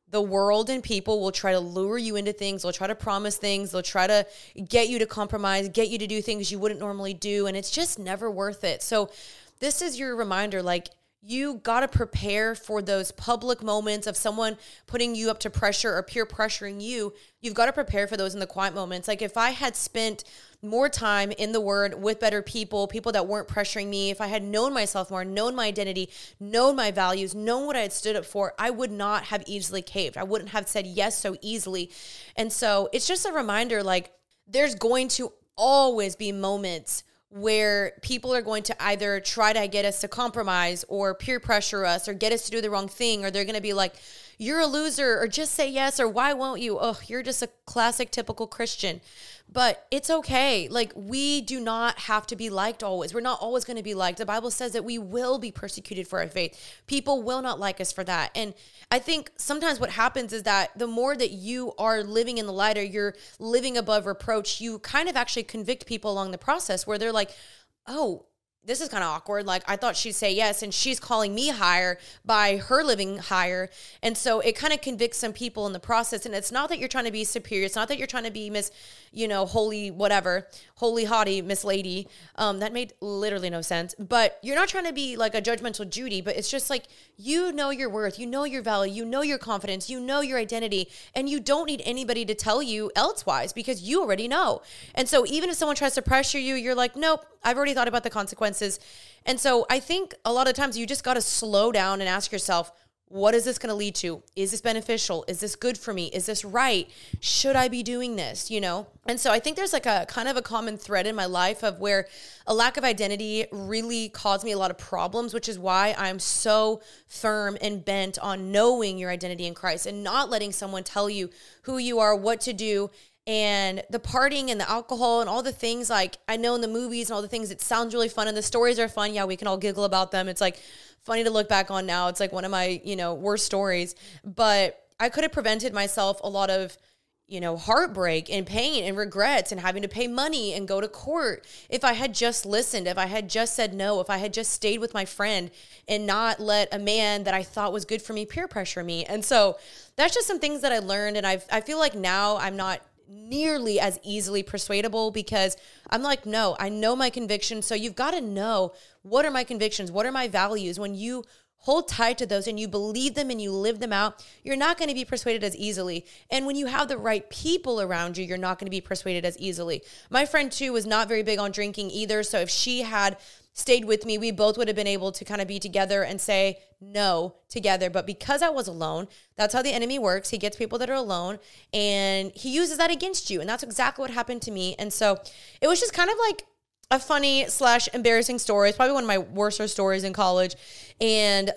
the world and people will try to lure you into things. They'll try to promise things. They'll try to get you to compromise, get you to do things you wouldn't normally do. And it's just never worth it. So this is your reminder, like, you got to prepare for those public moments of someone putting you up to pressure or peer pressuring you. You've got to prepare for those in the quiet moments. Like, if I had spent more time in the Word with better people that weren't pressuring me, if I had known myself more, known my identity, known my values, known what I had stood up for, I would not have easily caved. I wouldn't have said yes so easily. And so it's just a reminder, like, there's going to always be moments where people are going to either try to get us to compromise or peer pressure us or get us to do the wrong thing, or they're going to be like, you're a loser, or just say yes, or why won't you? Oh, you're just a classic typical Christian. But it's okay. Like, we do not have to be liked always. We're not always going to be liked. The Bible says that we will be persecuted for our faith. People will not like us for that. And I think sometimes what happens is that the more that you are living in the light, or you're living above reproach, you kind of actually convict people along the process where they're like, oh, this is kind of awkward. Like, I thought she'd say yes, and she's calling me higher by her living higher. And so it kind of convicts some people in the process. And it's not that you're trying to be superior. It's not that you're trying to be Miss, holy whatever, holy haughty Miss Lady. That made literally no sense. But you're not trying to be like a judgmental Judy, but it's just like, you know your worth, you know your value, you know your confidence, you know your identity, and you don't need anybody to tell you elsewise because you already know. And so even if someone tries to pressure you, you're like, nope, I've already thought about the consequences. And so I think a lot of times you just got to slow down and ask yourself, what is this going to lead to? Is this beneficial? Is this good for me? Is this right? Should I be doing this? And so I think there's like a kind of a common thread in my life of where a lack of identity really caused me a lot of problems, which is why I'm so firm and bent on knowing your identity in Christ and not letting someone tell you who you are, what to do. And the partying and the alcohol and all the things, like, I know in the movies and all the things, it sounds really fun and the stories are fun. Yeah, we can all giggle about them. It's like funny to look back on now. It's like one of my, worst stories. But I could have prevented myself a lot of, heartbreak and pain and regrets and having to pay money and go to court if I had just listened, if I had just said no, if I had just stayed with my friend and not let a man that I thought was good for me peer pressure me. And so that's just some things that I learned. And I feel like now I'm not nearly as easily persuadable because I'm like, no, I know my convictions. So you've got to know, what are my convictions? What are my values? When you hold tight to those and you believe them and you live them out, you're not going to be persuaded as easily. And when you have the right people around you, you're not going to be persuaded as easily. My friend too was not very big on drinking either. So if she had stayed with me, we both would have been able to kind of be together and say no together. But because I was alone, that's how the enemy works. He gets people that are alone and he uses that against you. And that's exactly what happened to me. And so it was just kind of like a funny / embarrassing story. It's probably one of my worst stories in college. And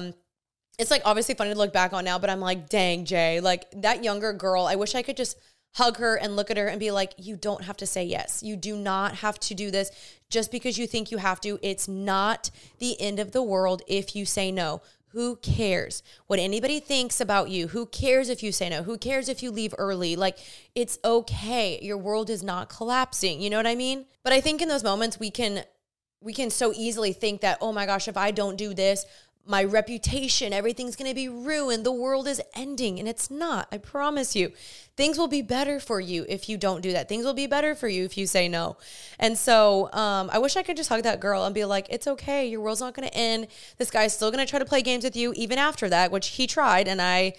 it's like obviously funny to look back on now, but I'm like, dang, Jay, like that younger girl, I wish I could just hug her and look at her and be like, you don't have to say yes. You do not have to do this just because you think you have to. It's not the end of the world if you say no. Who cares what anybody thinks about you? Who cares if you say no? Who cares if you leave early? Like, it's okay. Your world is not collapsing. You know what I mean? But I think in those moments we can so easily think that, oh my gosh, if I don't do this, my reputation, everything's going to be ruined. The world is ending. And it's not. I promise you. Things will be better for you if you don't do that. Things will be better for you if you say no. And so I wish I could just hug that girl and be like, it's okay. Your world's not going to end. This guy's still going to try to play games with you even after that, which he tried. And it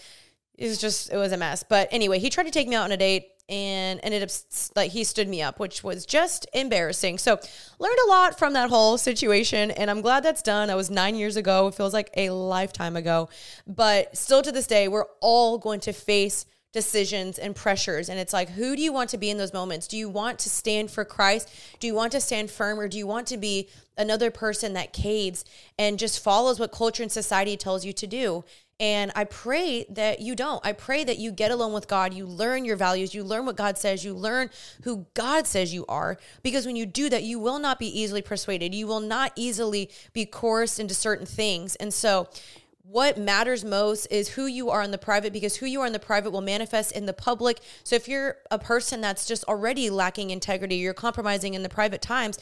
was a mess. But anyway, he tried to take me out on a date and ended up like he stood me up, which was just embarrassing. So learned a lot from that whole situation, and I'm glad that's done. That was 9 years ago. It feels like a lifetime ago, but still to this day, we're all going to face decisions and pressures. And it's like, who do you want to be in those moments? Do you want to stand for Christ? Do you want to stand firm, or do you want to be another person that caves and just follows what culture and society tells you to do? And I pray that you don't. I pray that you get alone with God. You learn your values. You learn what God says. You learn who God says you are. Because when you do that, you will not be easily persuaded. You will not easily be coerced into certain things. And so what matters most is who you are in the private, because who you are in the private will manifest in the public. So if you're a person that's just already lacking integrity, you're compromising in the private times,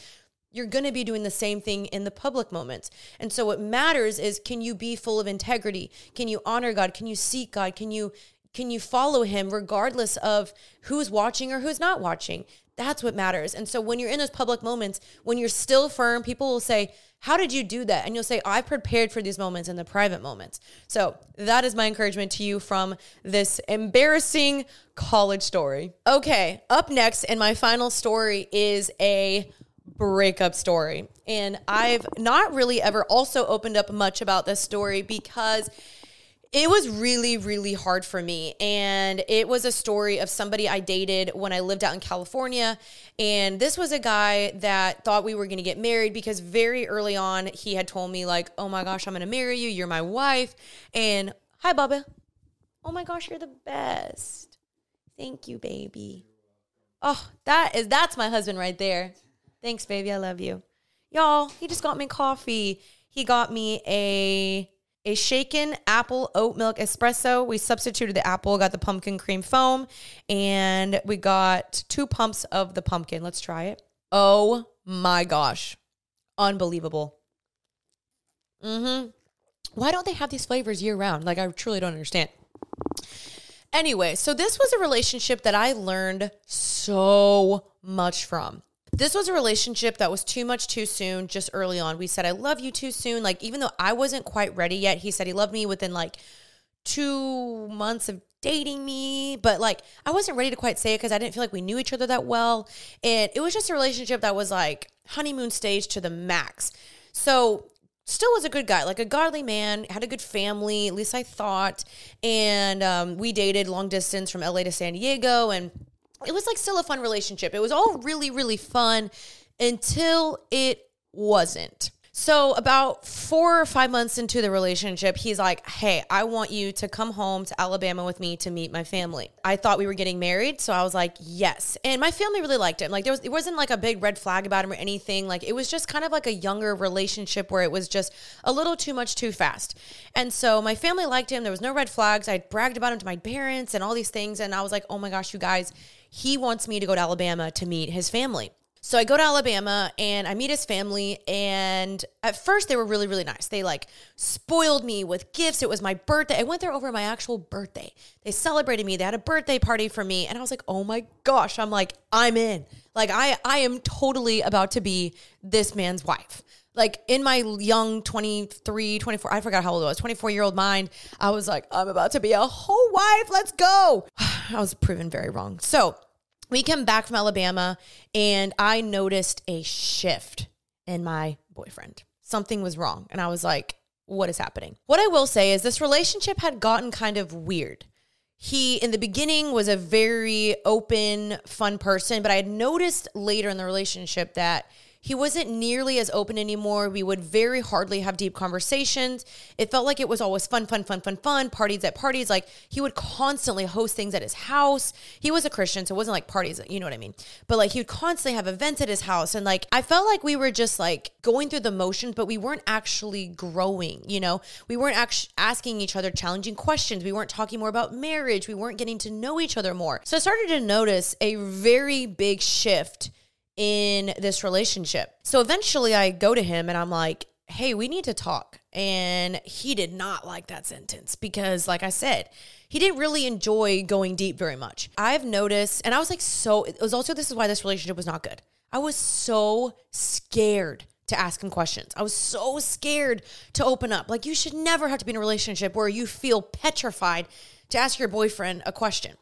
You're going to be doing the same thing in the public moments. And so what matters is, can you be full of integrity? Can you honor God? Can you seek God? Can you follow him regardless of who's watching or who's not watching? That's what matters. And so when you're in those public moments, when you're still firm, people will say, how did you do that? And you'll say, I prepared for these moments in the private moments. So that is my encouragement to you from this embarrassing college story. Okay, up next, and my final story is a breakup story. And I've not really ever also opened up much about this story because it was really, really hard for me. And it was a story of somebody I dated when I lived out in California. And this was a guy that thought we were going to get married because very early on, he had told me like, oh my gosh, I'm going to marry you. You're my wife. And hi, Bubba. Oh my gosh, you're the best. Thank you, baby. Oh, that's my husband right there. Thanks, baby. I love you. Y'all, he just got me coffee. He got me a shaken apple oat milk espresso. We substituted the apple, got the pumpkin cream foam, and we got 2 pumps of the pumpkin. Let's try it. Oh my gosh. Unbelievable. Why don't they have these flavors year round? Like, I truly don't understand. Anyway, so this was a relationship that I learned so much from. This was a relationship that was too much too soon, just early on. We said, I love you too soon. Like, even though I wasn't quite ready yet, he said he loved me within like 2 months of dating me. But like, I wasn't ready to quite say it because I didn't feel like we knew each other that well. And it was just a relationship that was like honeymoon stage to the max. So still was a good guy, like a godly man, had a good family, at least I thought. And we dated long distance from LA to San Diego, and it was like still a fun relationship. It was all really, really fun until it wasn't. So about 4 or 5 months into the relationship, he's like, hey, I want you to come home to Alabama with me to meet my family. I thought we were getting married, so I was like, yes. And my family really liked him. Like, it wasn't like a big red flag about him or anything. Like, it was just kind of like a younger relationship where it was just a little too much too fast. And so my family liked him. There was no red flags. I bragged about him to my parents and all these things. And I was like, oh my gosh, you guys, he wants me to go to Alabama to meet his family. So I go to Alabama and I meet his family, and at first they were really, really nice. They like spoiled me with gifts. It was my birthday. I went there over my actual birthday. They celebrated me. They had a birthday party for me. And I was like, oh my gosh, I'm like, I'm in. Like I am totally about to be this man's wife. Like in my young 23, 24, I forgot how old I was, 24-year-old mind, I was like, I'm about to be a whole wife. Let's go. I was proven very wrong. So we come back from Alabama, and I noticed a shift in my boyfriend. Something was wrong. And I was like, what is happening? What I will say is this relationship had gotten kind of weird. He, in the beginning, was a very open, fun person, but I had noticed later in the relationship that he wasn't nearly as open anymore. We would very hardly have deep conversations. It felt like it was always fun, parties at parties. Like, he would constantly host things at his house. He was a Christian, so it wasn't like parties, you know what I mean? But like, he would constantly have events at his house. And like, I felt like we were just like going through the motions, but we weren't actually growing, you know? We weren't actually asking each other challenging questions. We weren't talking more about marriage. We weren't getting to know each other more. So I started to notice a very big shift in this relationship. So eventually I go to him and I'm like, hey, we need to talk. And he did not like that sentence because, like I said, he didn't really enjoy going deep very much. I've noticed, and I was like, this is why this relationship was not good. I was so scared to ask him questions. I was so scared to open up. Like, you should never have to be in a relationship where you feel petrified to ask your boyfriend a question.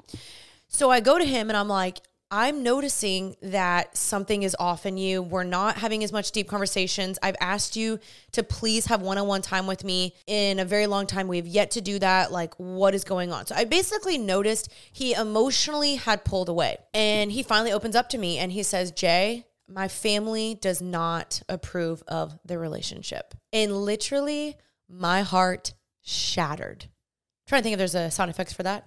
So I go to him and I'm like, I'm noticing that something is off in you. We're not having as much deep conversations. I've asked you to please have one-on-one time with me in a very long time. We have yet to do that. Like, what is going on? So I basically noticed he emotionally had pulled away. And he finally opens up to me and he says, Jay, my family does not approve of the relationship. And literally, my heart shattered. I'm trying to think if there's a sound effects for that.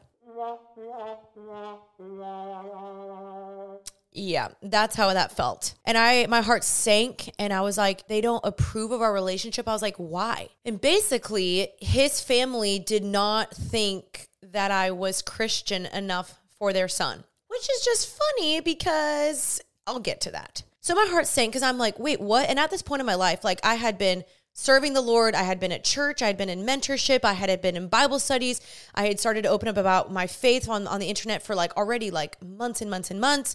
Yeah, that's how that felt. And my heart sank and I was like, they don't approve of our relationship. I was like, why? And basically, his family did not think that I was Christian enough for their son, which is just funny because I'll get to that. So my heart sank because I'm like, wait, what? And at this point in my life, like I had been serving the Lord. I had been at church. I had been in mentorship. I had been in Bible studies. I had started to open up about my faith on the internet for like already like months and months and months.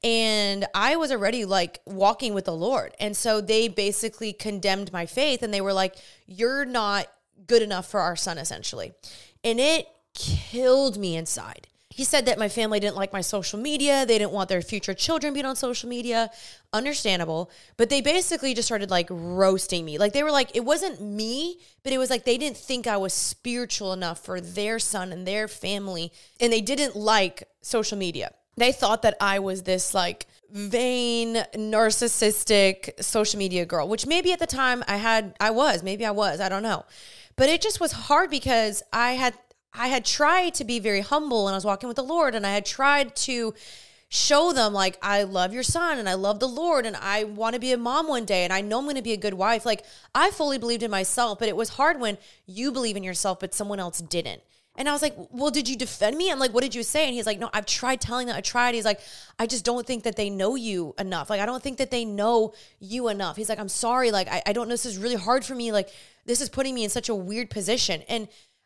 And I was already like walking with the Lord. And so they basically condemned my faith and they were like, you're not good enough for our son, essentially. And it killed me inside. He said that my family didn't like my social media. They didn't want their future children being on social media. Understandable. But they basically just started like roasting me. Like they were like, it wasn't me, but it was like they didn't think I was spiritual enough for their son and their family. And they didn't like social media. They thought that I was this like vain, narcissistic social media girl, which maybe at the time I was, I don't know. But it just was hard because I had tried to be very humble and I was walking with the Lord and I had tried to show them like, I love your son and I love the Lord and I want to be a mom one day and I know I'm going to be a good wife. Like I fully believed in myself, but it was hard when you believe in yourself, but someone else didn't. And I was like, well, did you defend me? I'm like, what did you say? And he's like, no, I've tried telling them. I tried. He's like, I just don't think that they know you enough. Like, I don't think that they know you enough. He's like, I'm sorry. Like, I don't know. This is really hard for me. Like, this is putting me in such a weird position. And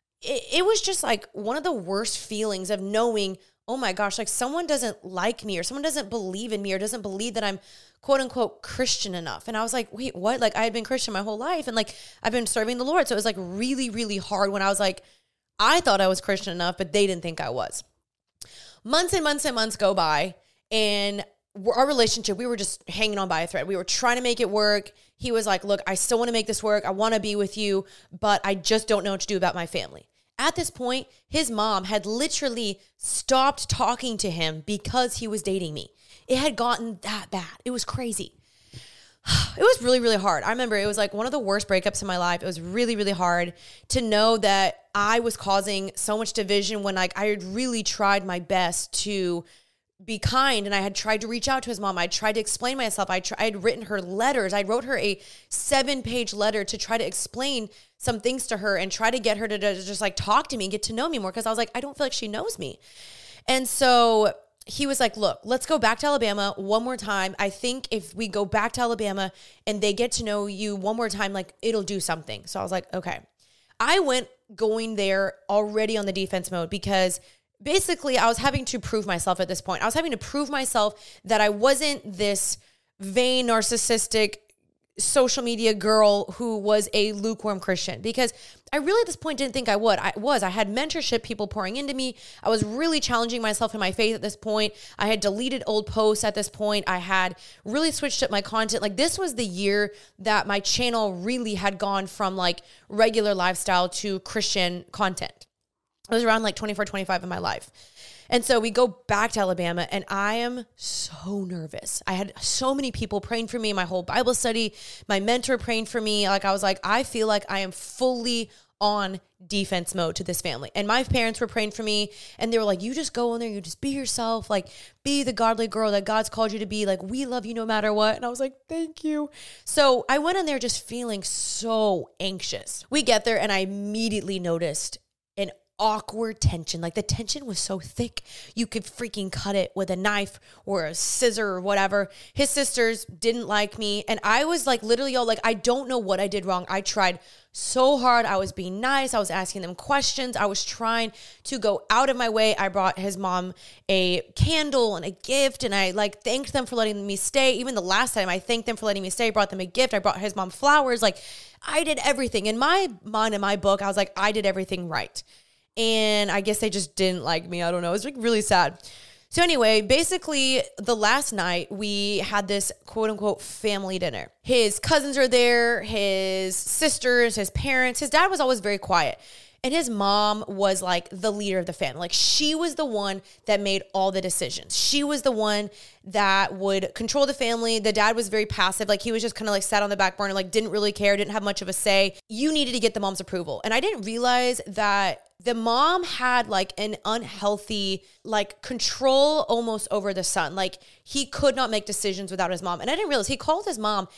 it was just like one of the worst feelings of knowing, oh my gosh, like someone doesn't like me or someone doesn't believe in me or doesn't believe that I'm quote unquote Christian enough. And I was like, wait, what? Like I had been Christian my whole life and like I've been serving the Lord. So it was like really, really hard when I was like, I thought I was Christian enough, but they didn't think I was. Months and months and months go by and our relationship, we were just hanging on by a thread. We were trying to make it work. He was like, look, I still want to make this work. I want to be with you, but I just don't know what to do about my family. At this point, his mom had literally stopped talking to him because he was dating me. It had gotten that bad. It was crazy. It was really, really hard. I remember it was like one of the worst breakups in my life. It was really, really hard to know that I was causing so much division when like I had really tried my best to be kind and I had tried to reach out to his mom. I tried to explain myself. I had written her letters. I wrote her a 7-page letter to try to explain some things to her and try to get her to just like talk to me and get to know me more because I was like, I don't feel like she knows me. And so he was like, look, let's go back to Alabama one more time. I think if we go back to Alabama and they get to know you one more time, like it'll do something. So I was like, okay. I went going there already on the defense mode because basically I was having to prove myself at this point. I was having to prove myself that I wasn't this vain, narcissistic social media girl who was a lukewarm Christian because I really at this point didn't think I would. I had mentorship, people pouring into me. I was really challenging myself in my faith at this point. I had deleted old posts at this point. I had really switched up my content. Like this was the year that my channel really had gone from like regular lifestyle to Christian content. I was around like 24, 25 in my life. And so we go back to Alabama and I am so nervous. I had so many people praying for me, my whole Bible study, my mentor praying for me. Like I was like, I feel like I am fully on defense mode to this family. And my parents were praying for me and they were like, you just go in there, you just be yourself, like be the godly girl that God's called you to be. Like we love you no matter what. And I was like, thank you. So I went in there just feeling so anxious. We get there and I immediately noticed an awkward tension. Like the tension was so thick, you could freaking cut it with a knife or a scissor or whatever. His sisters didn't like me. And I was like, literally, like, I don't know what I did wrong. I tried so hard. I was being nice. I was asking them questions. I was trying to go out of my way. I brought his mom a candle and a gift. And I like thanked them for letting me stay. Even the last time I thanked them for letting me stay, brought them a gift. I brought his mom flowers. Like I did everything in my mind, in my book. I was like, I did everything right. And I guess they just didn't like me. I don't know. It was like really sad. So anyway, basically the last night we had this quote unquote family dinner. His cousins are there, his sisters, his parents. His dad was always very quiet. And his mom was like the leader of the family. Like she was the one that made all the decisions. She was the one that would control the family. The dad was very passive. Like he was just kind of like sat on the back burner, like didn't really care, didn't have much of a say. You needed to get the mom's approval. And I didn't realize that the mom had like an unhealthy, like control almost over the son. Like he could not make decisions without his mom. And I didn't realize he called his mom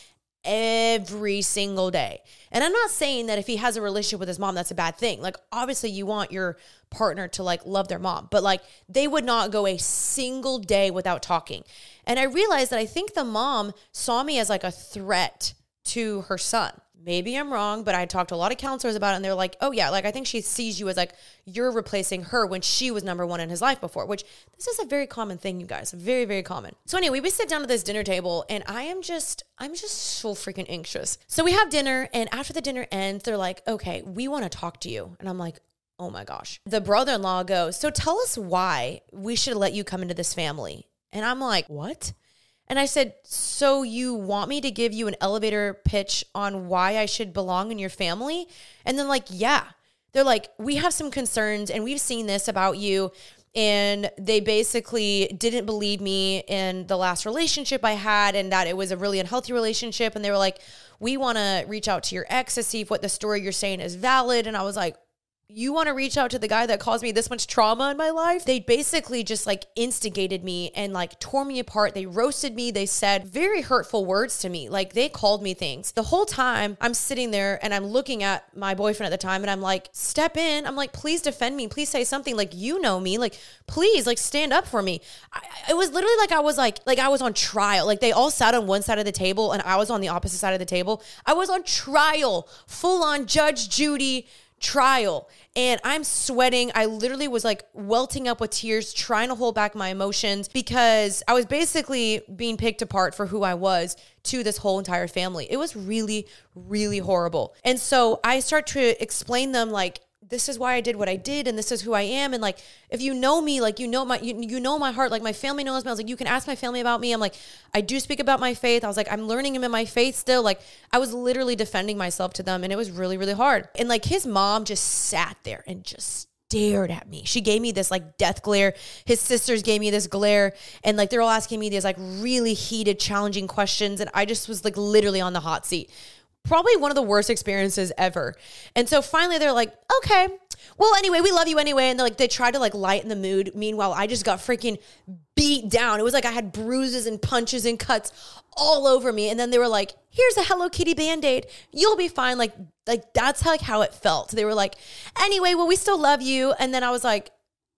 every single day. And I'm not saying that if he has a relationship with his mom, that's a bad thing. Like, obviously you want your partner to like love their mom, but like they would not go a single day without talking. And I realized that I think the mom saw me as like a threat to her son. Maybe I'm wrong, but I talked to a lot of counselors about it and they're like, oh yeah, like I think she sees you as like you're replacing her when she was number one in his life before, which this is a very common thing, you guys, very, very common. So anyway, we sit down at this dinner table and I'm just so freaking anxious. So we have dinner and after the dinner ends, they're like, okay, we want to talk to you. And I'm like, oh my gosh. The brother-in-law goes, so tell us why we should let you come into this family. And I'm like, what? And I said, so you want me to give you an elevator pitch on why I should belong in your family? And then like, yeah. They're like, we have some concerns and we've seen this about you. And they basically didn't believe me in the last relationship I had and that it was a really unhealthy relationship. And they were like, we want to reach out to your ex to see if what the story you're saying is valid. And I was like, you want to reach out to the guy that caused me this much trauma in my life? They basically just like instigated me and like tore me apart. They roasted me. They said very hurtful words to me. Like they called me things. The whole time I'm sitting there and I'm looking at my boyfriend at the time and I'm like, step in. I'm like, please defend me. Please say something. Like, you know me. Like, please like stand up for me. It was literally like I was on trial. Like they all sat on one side of the table and I was on the opposite side of the table. I was on trial, full on Judge Judy trial. And I'm sweating. I literally was like welting up with tears, trying to hold back my emotions because I was basically being picked apart for who I was to this whole entire family. It was really, really horrible. And so I start to explain them like, this is why I did what I did and this is who I am. And like, if you know me, like, you know my heart, like my family knows me. I was like, you can ask my family about me. I'm like, I do speak about my faith. I was like, I'm learning him in my faith still. Like I was literally defending myself to them and it was really, really hard. And like his mom just sat there and just stared at me. She gave me this like death glare. His sisters gave me this glare and like, they're all asking me these like really heated, challenging questions. And I just was like literally on the hot seat. Probably one of the worst experiences ever. And so finally they're like, okay, well, anyway, we love you anyway. And they're like, they tried to like lighten the mood. Meanwhile, I just got freaking beat down. It was like I had bruises and punches and cuts all over me. And then they were like, here's a Hello Kitty Band-Aid. You'll be fine. Like that's how it felt. They were like, anyway, well, we still love you. And then I was like,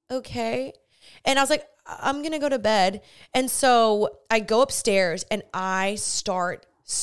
okay. And I was like, I'm going to go to bed. And so I go upstairs and I start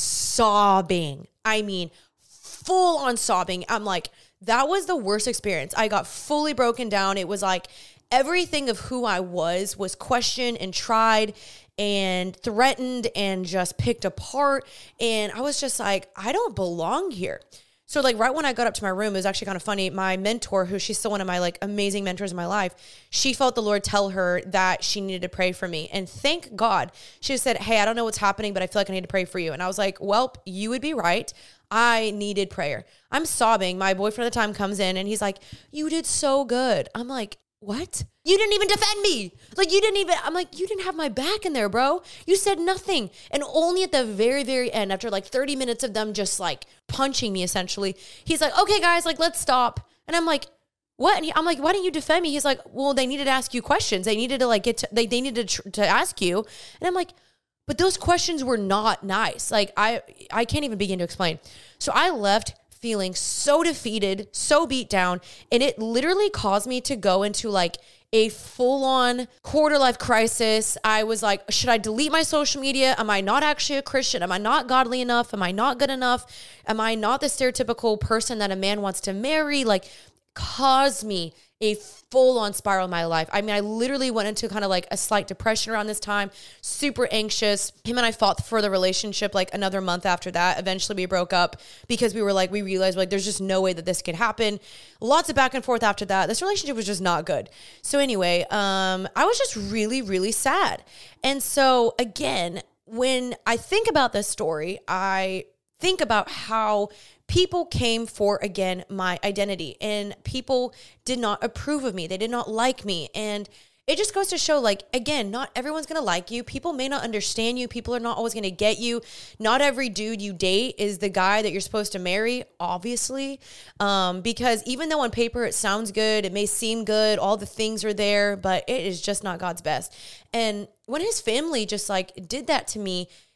sobbing. I mean, full on sobbing. I'm like, that was the worst experience. I got fully broken down. It was like everything of who I was questioned and tried and threatened and just picked apart. And I was just like, I don't belong here. So like right when I got up to my room, it was actually kind of funny. My mentor, who she's still one of my like amazing mentors in my life, she felt the Lord tell her that she needed to pray for me. And thank God, she just said, hey, I don't know what's happening, but I feel like I need to pray for you. And I was like, well, you would be right. I needed prayer. I'm sobbing. My boyfriend at the time comes in and he's like, you did so good. I'm like, what? You didn't even defend me. Like I'm like, you didn't have my back in there, bro. You said nothing. And only at the very, very end, after like 30 minutes of them just like punching me essentially, he's like, okay, guys, like, let's stop. And I'm like, what? And I'm like, why didn't you defend me? He's like, well, they needed to ask you questions. They needed to like they needed to ask you. And I'm like, but those questions were not nice. Like I can't even begin to explain. So I left feeling so defeated, so beat down. And it literally caused me to go into like a full-on quarter-life crisis. I was like, should I delete my social media? Am I not actually a Christian? Am I not godly enough? Am I not good enough? Am I not the stereotypical person that a man wants to marry? Like, caused me a full-on spiral in my life. I mean, I literally went into kind of like a slight depression around this time, super anxious. Him and I fought for the relationship like another month after that. Eventually we broke up because we realized like, there's just no way that this could happen. Lots of back and forth after that. This relationship was just not good. So anyway, I was just really, really sad. And so again, when I think about this story, I think about how people came for, again, my identity, and people did not approve of me. They did not like me. And it just goes to show, like, again, not everyone's going to like you. People may not understand you. People are not always going to get you. Not every dude you date is the guy that you're supposed to marry, obviously, because even though on paper it sounds good, it may seem good, all the things are there, but it is just not God's best. And when his family just like did that to me,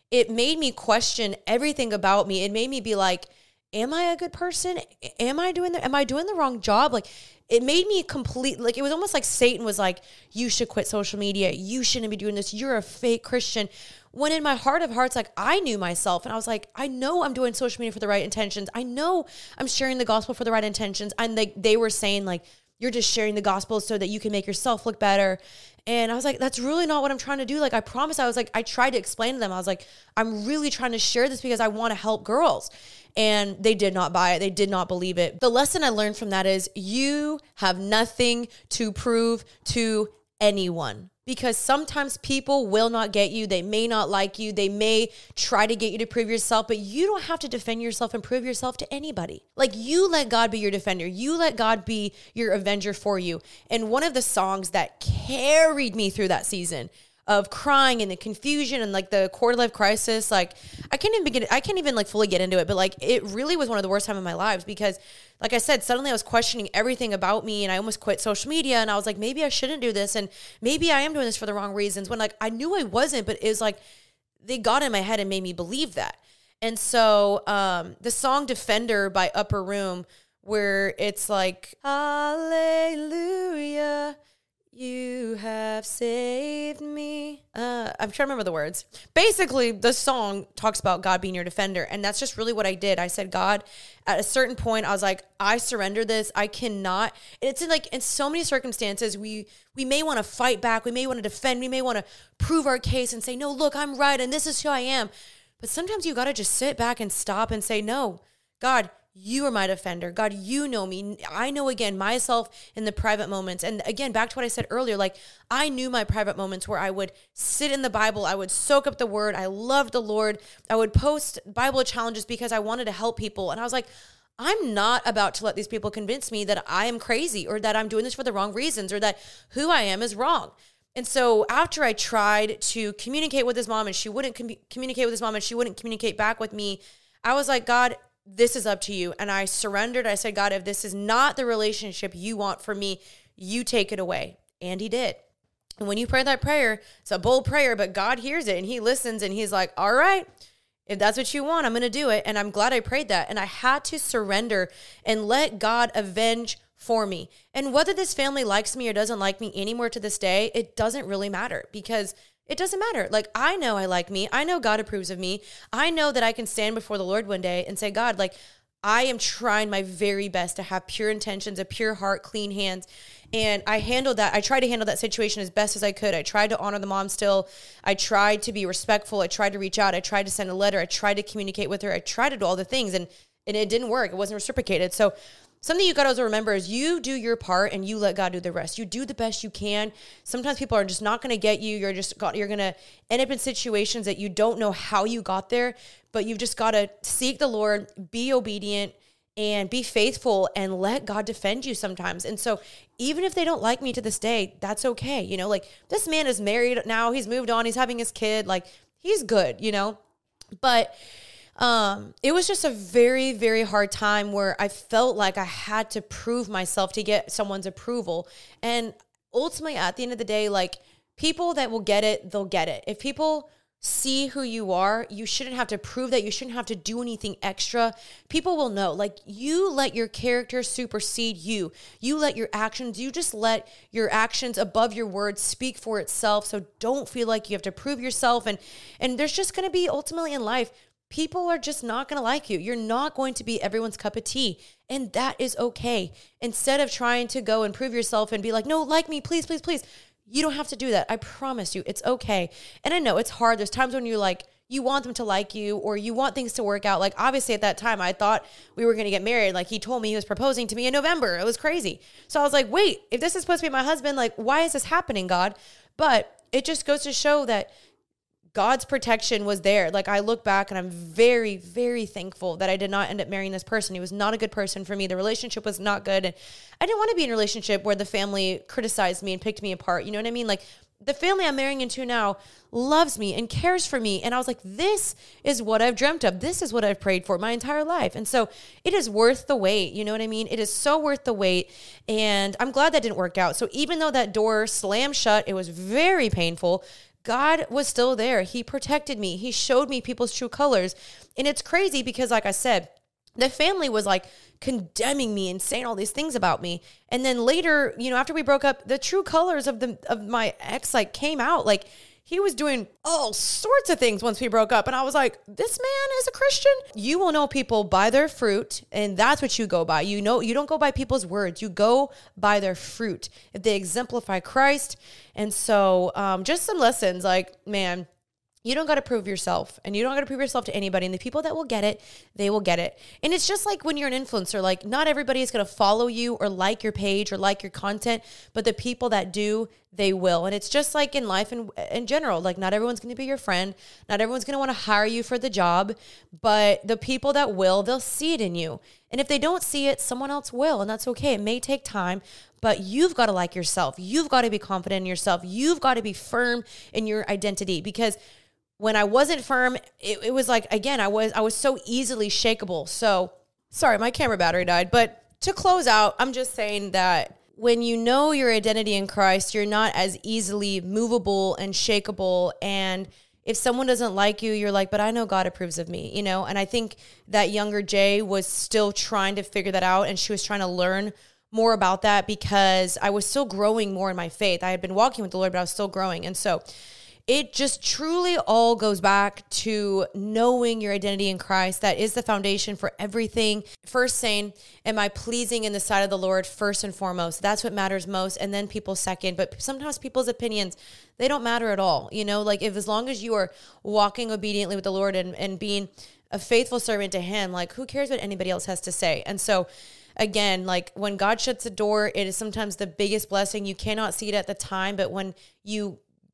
it made me question everything about me. It made me be like, am I a good person? Am I doing the wrong job? Like, it made me like, it was almost like Satan was like, you should quit social media. You shouldn't be doing this. You're a fake Christian. When in my heart of hearts, like, I knew myself and I was like, I know I'm doing social media for the right intentions. I know I'm sharing the gospel for the right intentions. And they were saying like, you're just sharing the gospel so that you can make yourself look better. And I was like, that's really not what I'm trying to do. Like, I promise. I tried to explain to them. I was like, I'm really trying to share this because I want to help girls. And they did not buy it. They did not believe it. The lesson I learned from that is you have nothing to prove to anyone, because sometimes people will not get you. They may not like you. They may try to get you to prove yourself, but you don't have to defend yourself and prove yourself to anybody. Like, you let God be your defender. You let God be your avenger for you. And one of the songs that carried me through that season of crying and the confusion and like the quarter life crisis, like I can't even like fully get into it, but like it really was one of the worst times of my lives, because like I said, suddenly I was questioning everything about me and I almost quit social media, and I was like, maybe I shouldn't do this, and maybe I am doing this for the wrong reasons, when like I knew I wasn't, but it was like they got in my head and made me believe that. And so the song Defender by Upper Room, where it's like, hallelujah, you have saved me. I'm trying to remember the words. Basically, the song talks about God being your defender. And that's just really what I did. I said, God, at a certain point, I was like, I surrender this. I cannot. It's in so many circumstances, we may want to fight back. We may want to defend. We may want to prove our case and say, no, look, I'm right. And this is who I am. But sometimes you got to just sit back and stop and say, no, God, you are my defender. God, you know me. I know, again, myself in the private moments. And again, back to what I said earlier, like I knew my private moments where I would sit in the Bible. I would soak up the word. I loved the Lord. I would post Bible challenges because I wanted to help people. And I was like, I'm not about to let these people convince me that I am crazy or that I'm doing this for the wrong reasons or that who I am is wrong. And so after I tried to communicate with his mom and she wouldn't communicate with his mom and she wouldn't communicate back with me, I was like, God, this is up to you. And I surrendered. I said, God, if this is not the relationship you want for me, you take it away. And he did. And when you pray that prayer, it's a bold prayer, but God hears it and he listens and he's like, all right, if that's what you want, I'm going to do it. And I'm glad I prayed that. And I had to surrender and let God avenge for me. And whether this family likes me or doesn't like me anymore to this day, it doesn't really matter, because it doesn't matter. Like, I know I like me. I know God approves of me. I know that I can stand before the Lord one day and say, God, like, I am trying my very best to have pure intentions, a pure heart, clean hands. And I handled that. I tried to handle that situation as best as I could. I tried to honor the mom still. I tried to be respectful. I tried to reach out. I tried to send a letter. I tried to communicate with her. I tried to do all the things, and it didn't work. It wasn't reciprocated. So something you got to remember is you do your part and you let God do the rest. You do the best you can. Sometimes people are just not going to get you. You're going to end up in situations that you don't know how you got there, but you've just got to seek the Lord, be obedient, and be faithful, and let God defend you sometimes. And so even if they don't like me to this day, that's okay. You know, like, this man is married now. He's moved on. He's having his kid. Like, he's good, you know, but it was just a very, very hard time where I felt like I had to prove myself to get someone's approval. And ultimately, at the end of the day, like, people that will get it, they'll get it. If people see who you are, you shouldn't have to prove that. You shouldn't have to do anything extra. People will know. Like, you let your character supersede you. You let your actions, you just let your actions above your words speak for itself. So don't feel like you have to prove yourself. And there's just going to be, ultimately in life, people are just not going to like you. You're not going to be everyone's cup of tea. And that is okay. Instead of trying to go and prove yourself and be like, no, like me, please, please, please. You don't have to do that. I promise you, it's okay. And I know it's hard. There's times when you're like, you want them to like you or you want things to work out. Like, obviously at that time, I thought we were going to get married. Like, he told me he was proposing to me in November. It was crazy. So I was like, wait, if this is supposed to be my husband, like, why is this happening, God? But it just goes to show that God's protection was there. Like, I look back and I'm very, very thankful that I did not end up marrying this person. He was not a good person for me. The relationship was not good. And I didn't want to be in a relationship where the family criticized me and picked me apart. You know what I mean? Like, the family I'm marrying into now loves me and cares for me. And I was like, this is what I've dreamt of. This is what I've prayed for my entire life. And so it is worth the wait. You know what I mean? It is so worth the wait. And I'm glad that didn't work out. So even though that door slammed shut, it was very painful. God was still there. He protected me. He showed me people's true colors. And it's crazy because, like I said, the family was like condemning me and saying all these things about me. And then later, after we broke up, the true colors of my ex like came out. Like, he was doing all sorts of things once we broke up. And I was like, this man is a Christian. You will know people by their fruit. And that's what you go by. You don't go by people's words. You go by their fruit. If they exemplify Christ. And so just some lessons like, man, you don't got to prove yourself, and you don't got to prove yourself to anybody. And the people that will get it, they will get it. And it's just like when you're an influencer, like not everybody is going to follow you or like your page or like your content, but the people that do, they will. And it's just like in life in general, like not everyone's going to be your friend. Not everyone's going to want to hire you for the job, but the people that will, they'll see it in you. And if they don't see it, someone else will. And that's okay. It may take time, but you've got to like yourself. You've got to be confident in yourself. You've got to be firm in your identity, because when I wasn't firm, it was like, again, I was so easily shakeable. So, sorry, my camera battery died. But to close out, I'm just saying that when you know your identity in Christ, you're not as easily movable and shakeable. And if someone doesn't like you, you're like, but I know God approves of me, And I think that younger Jay was still trying to figure that out. And she was trying to learn more about that because I was still growing more in my faith. I had been walking with the Lord, but I was still growing. And so it just truly all goes back to knowing your identity in Christ. That is the foundation for everything. First saying, am I pleasing in the sight of the Lord first and foremost? That's what matters most. And then people second. But sometimes people's opinions, they don't matter at all. Like as long as you are walking obediently with the Lord and being a faithful servant to him, like who cares what anybody else has to say? And so again, like when God shuts a door, it is sometimes the biggest blessing. You cannot see it at the time, but when you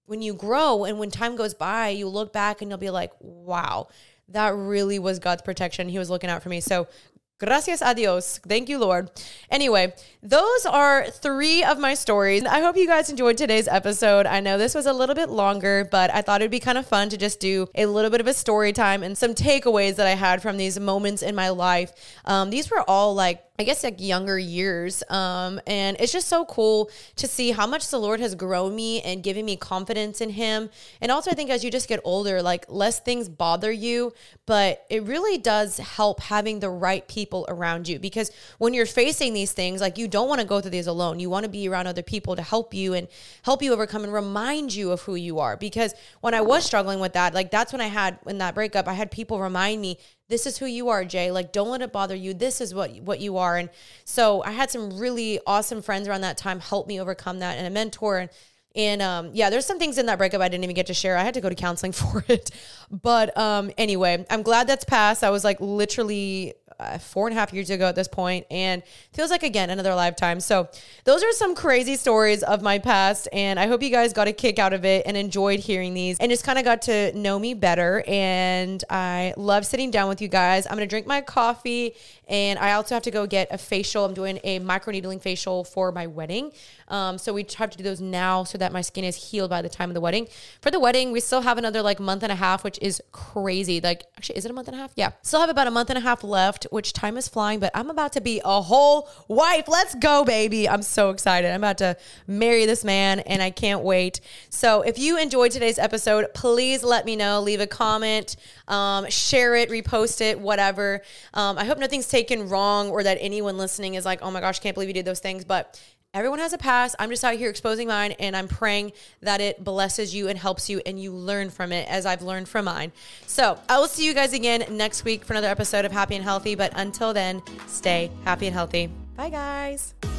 grow and when time goes by, you look back and you'll be like, wow, that really was God's protection. He was looking out for me. So gracias a Dios. Thank you, Lord. Anyway, those are 3 of my stories. I hope you guys enjoyed today's episode. I know this was a little bit longer, but I thought it'd be kind of fun to just do a little bit of a story time and some takeaways that I had from these moments in my life. These were all like younger years. And it's just so cool to see how much the Lord has grown me and given me confidence in him. And also I think as you just get older, like less things bother you, but it really does help having the right people around you, because when you're facing these things, like you don't want to go through these alone. You want to be around other people to help you and help you overcome and remind you of who you are. Because when I was struggling with that, like that's when in that breakup, I had people remind me, this is who you are, Jay. Like, don't let it bother you. This is what you are. And so I had some really awesome friends around that time help me overcome that, and a mentor. And there's some things in that breakup I didn't even get to share. I had to go to counseling for it. But anyway, I'm glad that's passed. I was like literally 4.5 years ago at this point, and feels like, again, another lifetime. So those are some crazy stories of my past, and I hope you guys got a kick out of it and enjoyed hearing these and just kind of got to know me better. And I love sitting down with you guys. I'm going to drink my coffee, and I also have to go get a facial. I'm doing a microneedling facial for my wedding. So we have to do those now so that my skin is healed by the time of the wedding. For the wedding, we still have another like month and a half, which is crazy. Like, actually, is it a month and a half? Yeah. Still have about a month and a half left, which time is flying, but I'm about to be a whole wife. Let's go, baby. I'm so excited. I'm about to marry this man, and I can't wait. So if you enjoyed today's episode, please let me know. Leave a comment, share it, repost it, whatever. I hope nothing's taken wrong or that anyone listening is like, oh my gosh, can't believe you did those things. But everyone has a past. I'm just out here exposing mine, and I'm praying that it blesses you and helps you and you learn from it as I've learned from mine. So I will see you guys again next week for another episode of Happy and Healthy. But until then, stay happy and healthy. Bye, guys.